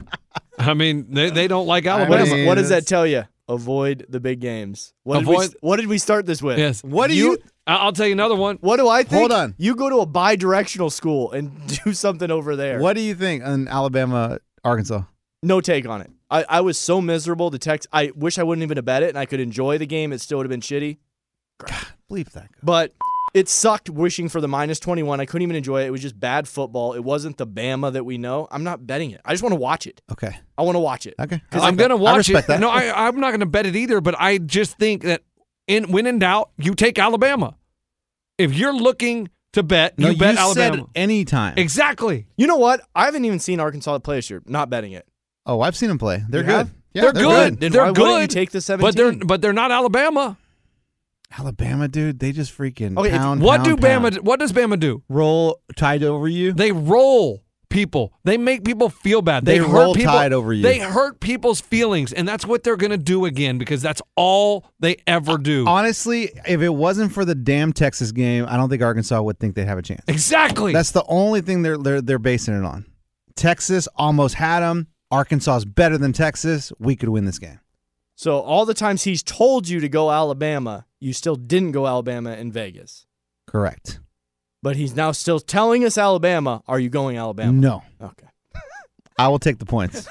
I mean, they don't like Alabama. What does that tell you? Avoid the big games. What did we start this with? Yes. What do you? I'll tell you another one. What do I think? Hold on. You go to a bi-directional school and do something over there. What do you think on Alabama, Arkansas? No take on it. I was so miserable. I wish I wouldn't even have bet it, and I could enjoy the game. It still would have been shitty. God, bleep that. But it sucked wishing for the -21. I couldn't even enjoy it. It was just bad football. It wasn't the Bama that we know. I'm not betting it. I just want to watch it. Okay. I want to watch it. Okay. I'm going to watch I respect it. that. No, I'm not going to bet it either, but I just think that when in doubt, you take Alabama. If you're looking to bet, No, you bet you Alabama. said anytime. Exactly. You know what? I haven't even seen Arkansas play this year. Not betting it. Oh, I've seen them play. They're You good. have? Yeah, they're good. Then They're why good. wouldn't you take the 17? But they're not Alabama. Alabama, dude, they just freaking Okay, pound. What pound, pound. What does Bama do? Roll tide over you? They roll people. They make people feel bad. They hurt roll people. tide over you. They hurt people's feelings, and that's what they're going to do again because that's all they ever do. Honestly, if it wasn't for the damn Texas game, I don't think Arkansas would think they'd have a chance. Exactly. That's the only thing they're basing it on. Texas almost had them. Arkansas is better than Texas. We could win this game. So all the times he's told you to go Alabama, you still didn't go Alabama in Vegas. Correct. But he's now still telling us Alabama. Are you going Alabama? No. Okay. I will take the points.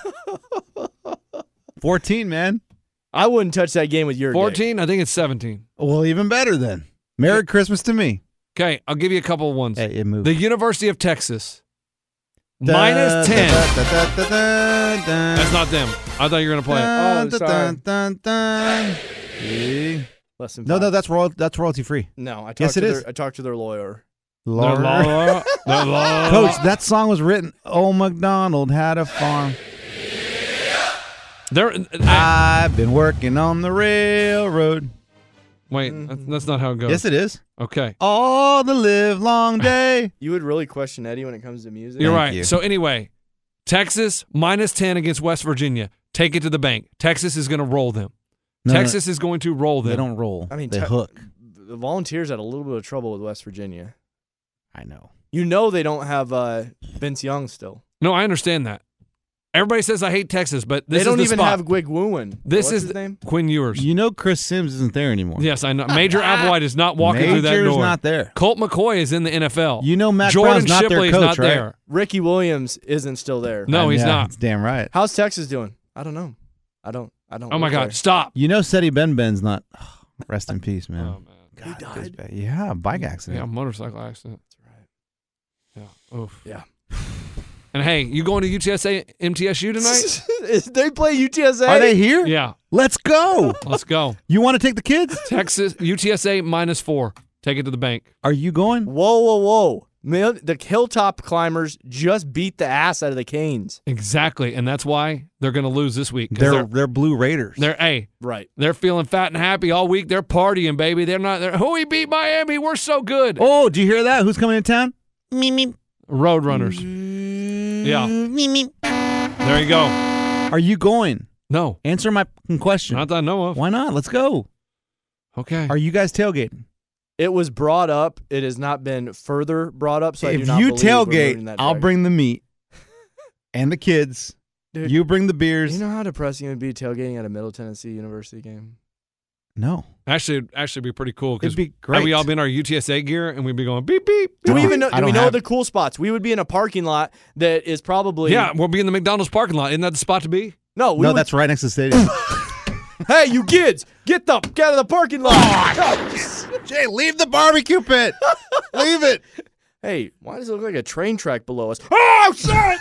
14, man. I wouldn't touch that game with your 14? I think it's 17. Well, even better then. Merry Christmas to me. Okay, I'll give you a couple of ones. Hey, it moved. The University of Texas. -10. That's not them. I thought you were going to play it. Less than No, five. that's royalty free. No, I talked Yes, to it is. I talked to their lawyer. Coach, that song was written. Old MacDonald had a farm. I've been working on the railroad. Wait, that's not how it goes. Yes, it is. Okay. All the live long day. You would really question Eddie when it comes to music. You're right. So anyway, Texas -10 against West Virginia. Take it to the bank. Texas is going to roll them. No, Texas is going to roll them. They don't roll. I mean, they hook. The Volunteers had a little bit of trouble with West Virginia. I know. You know they don't have Vince Young still. No, I understand that. Everybody says I hate Texas, but this They don't is the even spot. have Gwig Wooen. This What's is his name? Quinn Ewers. You know Chris Sims isn't there anymore. Yes, I know. Major Applewhite is not walking through that Major's door. not there. Colt McCoy is in the NFL. You know Matt Jordan Brown's not their Shipley's coach, not right? there. Ricky Williams isn't still there. No, he's Yeah, not. That's damn right. How's Texas doing? I don't know. I don't. Oh my work God! there. Stop. You know Seti Ben's not. Rest in peace, man. Oh man. God, he died. Yeah, bike accident. Yeah, motorcycle accident. That's right. Yeah. Oof. Yeah. And hey, you going to UTSA MTSU tonight? They play UTSA. Are they here? Yeah. Let's go. Let's go. You want to take the kids? Texas UTSA -4. Take it to the bank. Are you going? Whoa, whoa, whoa! The Hilltop Climbers just beat the ass out of the Canes. Exactly, and that's why they're going to lose this week. 'Cause They're Blue Raiders. Right. They're feeling fat and happy all week. They're partying, baby. They're not. We beat Miami. We're so good. Oh, do you hear that? Who's coming to town? Roadrunners. Yeah. There you go. Are you going? No. Answer my question. Not that I know of. Why not? Let's go. Okay. Are you guys tailgating? It was brought up. It has not been further brought up, so I do If not you believe we're moving tailgate, that I'll direction. bring the meat and the kids. Dude, you bring the beers. You know how depressing it would be tailgating at a Middle Tennessee University game? No. Actually, it'd be pretty cool. It'd be great. We all be in our UTSA gear and we'd be going beep beep. Do we even know? I Do we don't know have- the cool spots? We would be in a parking lot that is probably We'll be in the McDonald's parking lot. Isn't that the spot to be? No, we No, would, that's right next to the stadium. Hey, you kids, get out of the parking lot! Jay, leave the barbecue pit. Leave it. Hey, why does it look like a train track below us? Oh shit!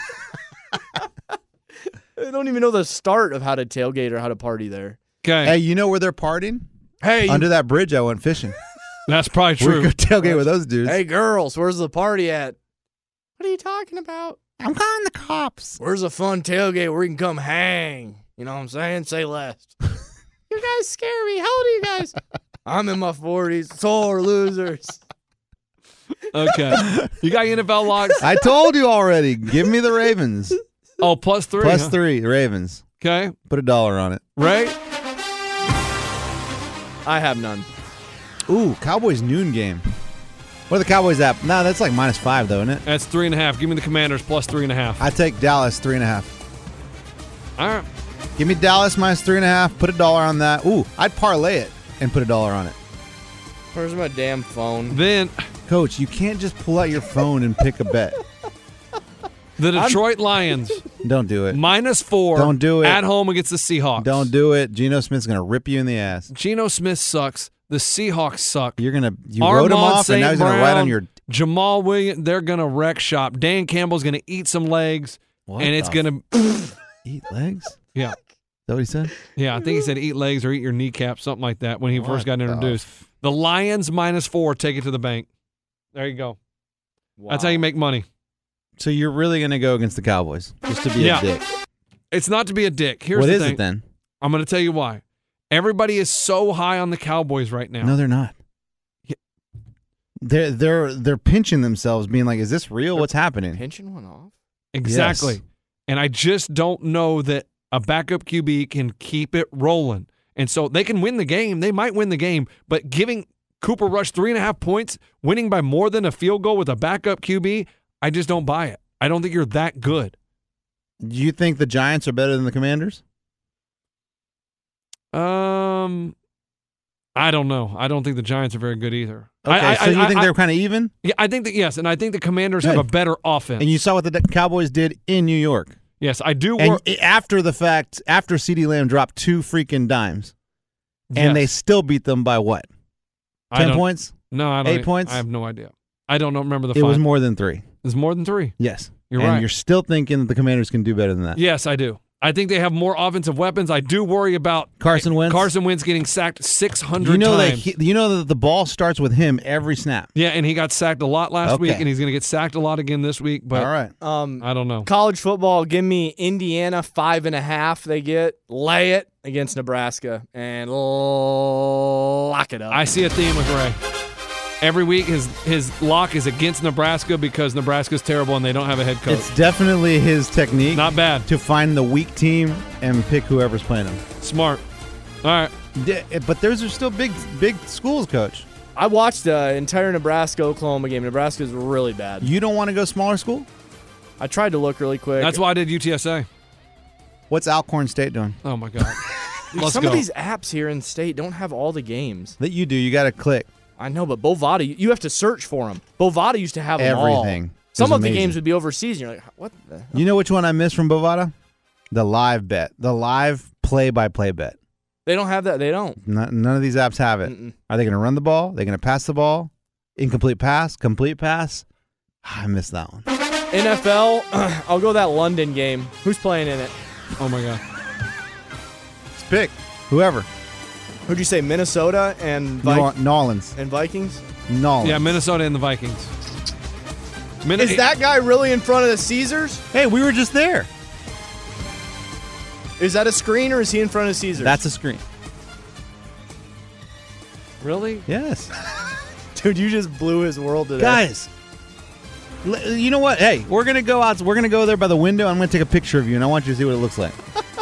I don't even know the start of how to tailgate or how to party there. Okay. Hey, you know where they're partying? Hey, Under that bridge, I went fishing. That's probably We true. go tailgate with those dudes. hey, girls, where's the party at? What are you talking about? I'm calling the cops. Where's a fun tailgate where we can come hang? You know what I'm saying? Say less. You guys scare me. How old are you guys? I'm in my 40s. Sore losers. Okay. You got NFL locks? I told you already. Give me the Ravens. Oh, +3. Plus huh? 3, Ravens. Okay. Put $1 on it. Right? I have none. Ooh, Cowboys noon game. What are the Cowboys at? No, that's like -5 though, isn't it? That's 3.5. Give me the Commanders +3.5. I take Dallas 3.5. All right. Give me Dallas -3.5. Put $1 on that. Ooh, I'd parlay it and put $1 on it. Where's my damn phone? Then Coach, you can't just pull out your phone and pick a bet. the Detroit Lions Don't do it. -4. Don't do it. At home against the Seahawks. Don't do it. Geno Smith's gonna rip you in the ass. Geno Smith sucks. The Seahawks suck. You wrote him off, and now he's gonna write on your. Jamal Williams, they're going to wreck shop. Dan Campbell's going to eat some legs, What and it's the going to. Eat legs? Is Yeah. that what he said? Yeah, I think he said eat legs or eat your kneecap, something like that when he first got What the introduced. The Lions -4, take it to the bank. There you go. That's how you make money. So you're really gonna go against the Cowboys just to be Yeah. a dick? It's not to be a dick. Here's What the is thing. it then? I'm going to tell you why. Everybody is so high on the Cowboys right now. No, they're not. They're pinching themselves, being like, "Is this real? What's happening?" Pinching one off? Exactly. Yes. And I just don't know that a backup QB can keep it rolling. And so they can win the game. They might win the game, but giving Cooper Rush 3.5 points, winning by more than a field goal with a backup QB, I just don't buy it. I don't think you're that good. Do you think the Giants are better than the Commanders? I don't know. I don't think the Giants are very good either. Okay, so you think they're kind of even? Yeah, I think that yes, and I think the Commanders have Good. a better offense. And you saw what the Cowboys did in New York. Yes, I do. And after the fact, after CeeDee Lamb dropped 2 freaking dimes, and they still beat them by what? 10 points? No, I don't. 8 points? I have no idea. I don't remember the. It was final. more than 3. It was more than 3. Yes, You're and right. you're still thinking that the Commanders can do better than that. Yes, I do. I think they have more offensive weapons. I do worry about Carson Wentz. Carson Wentz getting sacked 600 You know times. that the ball starts with him every snap. Yeah, and he got sacked a lot last week, Okay. and he's going to get sacked a lot again this week. But All right. I don't know. College football, give me Indiana 5.5. They get lay it against Nebraska and lock it up. I see a theme with Ray. Every week, his lock is against Nebraska because Nebraska's terrible and they don't have a head coach. It's definitely his technique. Not bad. To find the weak team and pick whoever's playing them. Smart. All right. But those are still big schools, Coach. I watched the entire Nebraska-Oklahoma game. Nebraska's really bad. You don't want to go smaller school? I tried to look really quick. That's why I did UTSA. What's Alcorn State doing? Oh, my God. Let's Some go. of these apps here in state don't have all the games. That you do. You got to click. I know, but Bovada, you have to search for them. Bovada used to have them all. Everything. Some It's of the amazing. games would be overseas, and you're like, what the hell? You know which one I missed from Bovada? The live bet. The live play-by-play bet. They don't have that. They don't. None of these apps have it. Mm-mm. Are they going to run the ball? Are they going to pass the ball? Incomplete pass? Complete pass? I missed that one. NFL, I'll go that London game. Who's playing in it? Oh, my God. Just pick. Whoever. Who'd you say, Minnesota and Nolans. and Vikings? Nolans. Yeah, Minnesota and the Vikings. Is that guy really in front of the Caesars? Hey, we were just there. Is that a screen or is he in front of Caesars? That's a screen. Really? Yes. Dude, you just blew his world today. Guys, you know what? Hey, we're going to go out. We're going to go there by the window. I'm going to take a picture of you, and I want you to see what it looks like.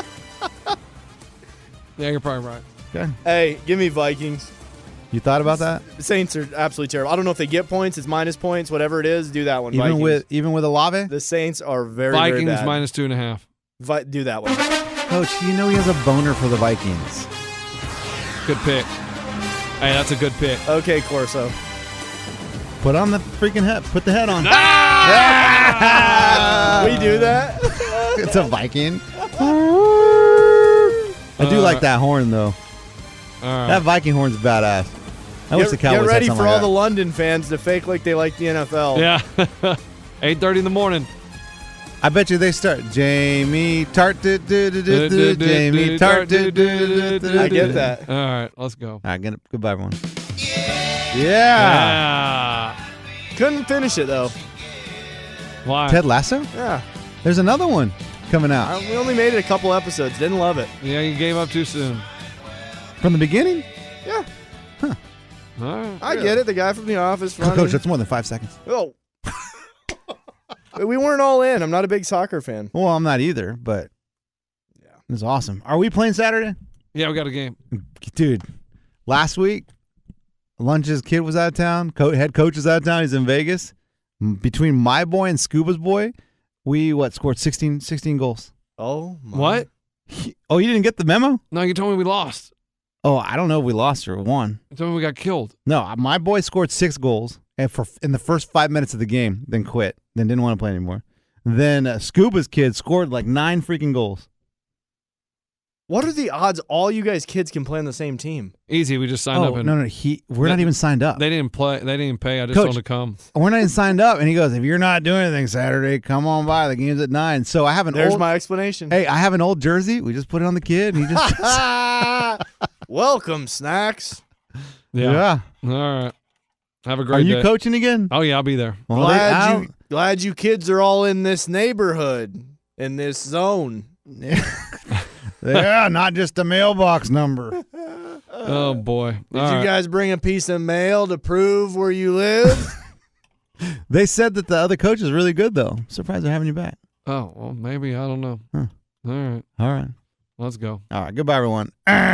Yeah, you're probably right. Okay. Hey, give me Vikings. You thought about that? The Saints are absolutely terrible. I don't know if they get points. It's minus points. Whatever it is, do that one. Even Vikings. with Olave? The Saints are very, Vikings very bad. minus 2.5. Do that one. Coach, you know he has a boner for the Vikings. Good pick. Hey, that's a good pick. Okay, Corso. Put on the freaking head. Put the head on. We do that? It's a Viking. I do like that horn, though. All right. That Viking horn's badass. I wish the Cowboys Get ready had for something all like the that. London fans to fake like they like the NFL. Yeah. 8:30 in the morning. I bet you they start Jamie Tart. Jamie Tart. I get that. All right, let's go. All right, goodbye, everyone. Yeah. Couldn't finish it, though. Why? Ted Lasso? Yeah. There's another one coming out. We only made it a couple episodes. Didn't love it. Yeah, you gave up too soon. From the beginning? Yeah. All right. I get it. The guy from The Office. Oh, Coach, that's more than 5 seconds. Oh. We weren't all in. I'm not a big soccer fan. Well, I'm not either, but it was awesome. Are we playing Saturday? Yeah, we got a game. Dude, last week, Lunch's kid was out of town. Head coach is out of town. He's in Vegas. Between my boy and Scuba's boy, we, scored 16 goals. Oh, my. What? Oh, you didn't get the memo? No, you told me we lost. Oh, I don't know if we lost or won. You told me we got killed. No, my boy scored 6 goals and in the first 5 minutes of the game, then quit, then didn't want to play anymore. Then Scuba's kid scored like 9 freaking goals. What are the odds all you guys kids can play on the same team? Easy. We just signed up. And No. We're not even signed up. They didn't play. They didn't pay. I just Coach, told them to come. We're not even signed up. And he goes, if you're not doing anything Saturday, come on by. The game's at 9. So I have There's my explanation. Hey, I have an old jersey. We just put it on the kid, and he just. Welcome, Snacks. Yeah. All right. Have a great day. Are you coaching again? Oh, yeah, I'll be there. Well, Glad you kids are all in this neighborhood, in this zone. Yeah, not just a mailbox number. Oh, boy. Did you guys bring a piece of mail to prove where you live? They said that the other coach is really good, though. Surprised they're having you back. Oh, well, maybe. I don't know. Huh. All right. Let's go. All right. Goodbye, everyone.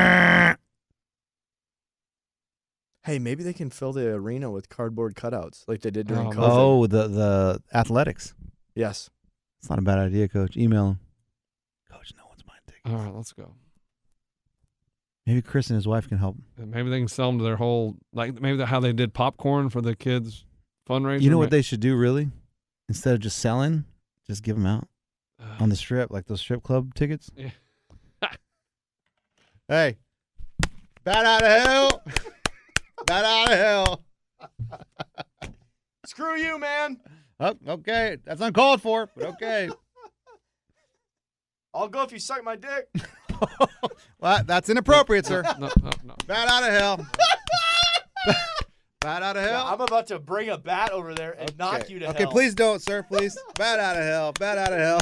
Hey, maybe they can fill the arena with cardboard cutouts like they did during COVID. Oh, the athletics. Yes. It's not a bad idea, Coach. Email him. Coach, no one's buying tickets. All right, let's go. Maybe Chris and his wife can help. Maybe they can sell them to their whole, like maybe how they did popcorn for the kids' fundraiser. You know what they should do, really? Instead of just selling, just give them out on the strip, like those strip club tickets. Yeah. Hey, bat out of hell. Bat out of hell. Screw you, man. Oh, okay. That's uncalled for, but okay. I'll go if you suck my dick. Well, that's inappropriate, sir. No. Bat out of hell. Bat out of hell. Yeah, I'm about to bring a bat over there and knock you to hell. Okay, please don't, sir. Please. Bat out of hell. Bat out of hell.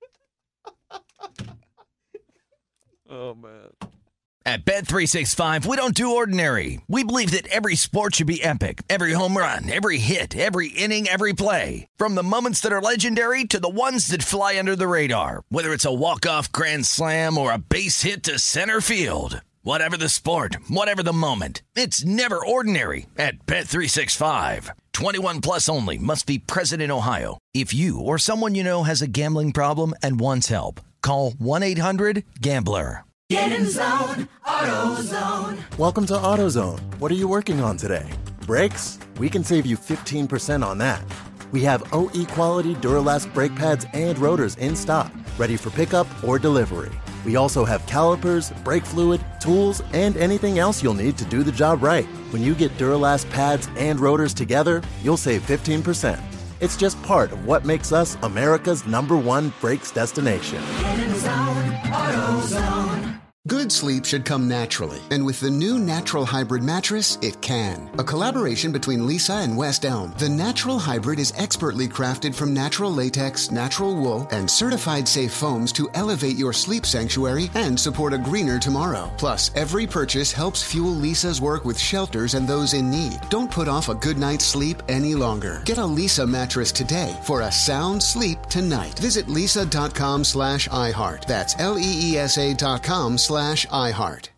Oh, man. At Bet365, we don't do ordinary. We believe that every sport should be epic. Every home run, every hit, every inning, every play. From the moments that are legendary to the ones that fly under the radar. Whether it's a walk-off grand slam or a base hit to center field. Whatever the sport, whatever the moment. It's never ordinary at Bet365. 21 plus only. Must be present in Ohio. If you or someone you know has a gambling problem and wants help, call 1-800-GAMBLER. Get in zone, AutoZone. Welcome to AutoZone. What are you working on today? Brakes? We can save you 15% on that. We have OE quality Duralast brake pads and rotors in stock, ready for pickup or delivery. We also have calipers, brake fluid, tools, and anything else you'll need to do the job right. When you get Duralast pads and rotors together, you'll save 15%. It's just part of what makes us America's #1 brakes destination. Get in zone, AutoZone. Good sleep should come naturally, and with the new Natural Hybrid mattress, it can. A collaboration between Lisa and West Elm, the Natural Hybrid is expertly crafted from natural latex, natural wool, and certified safe foams to elevate your sleep sanctuary and support a greener tomorrow. Plus, every purchase helps fuel Lisa's work with shelters and those in need. Don't put off a good night's sleep any longer. Get a Lisa mattress today for a sound sleep tonight. Visit lisa.com/iHeart. That's LEESA.com/iHeart.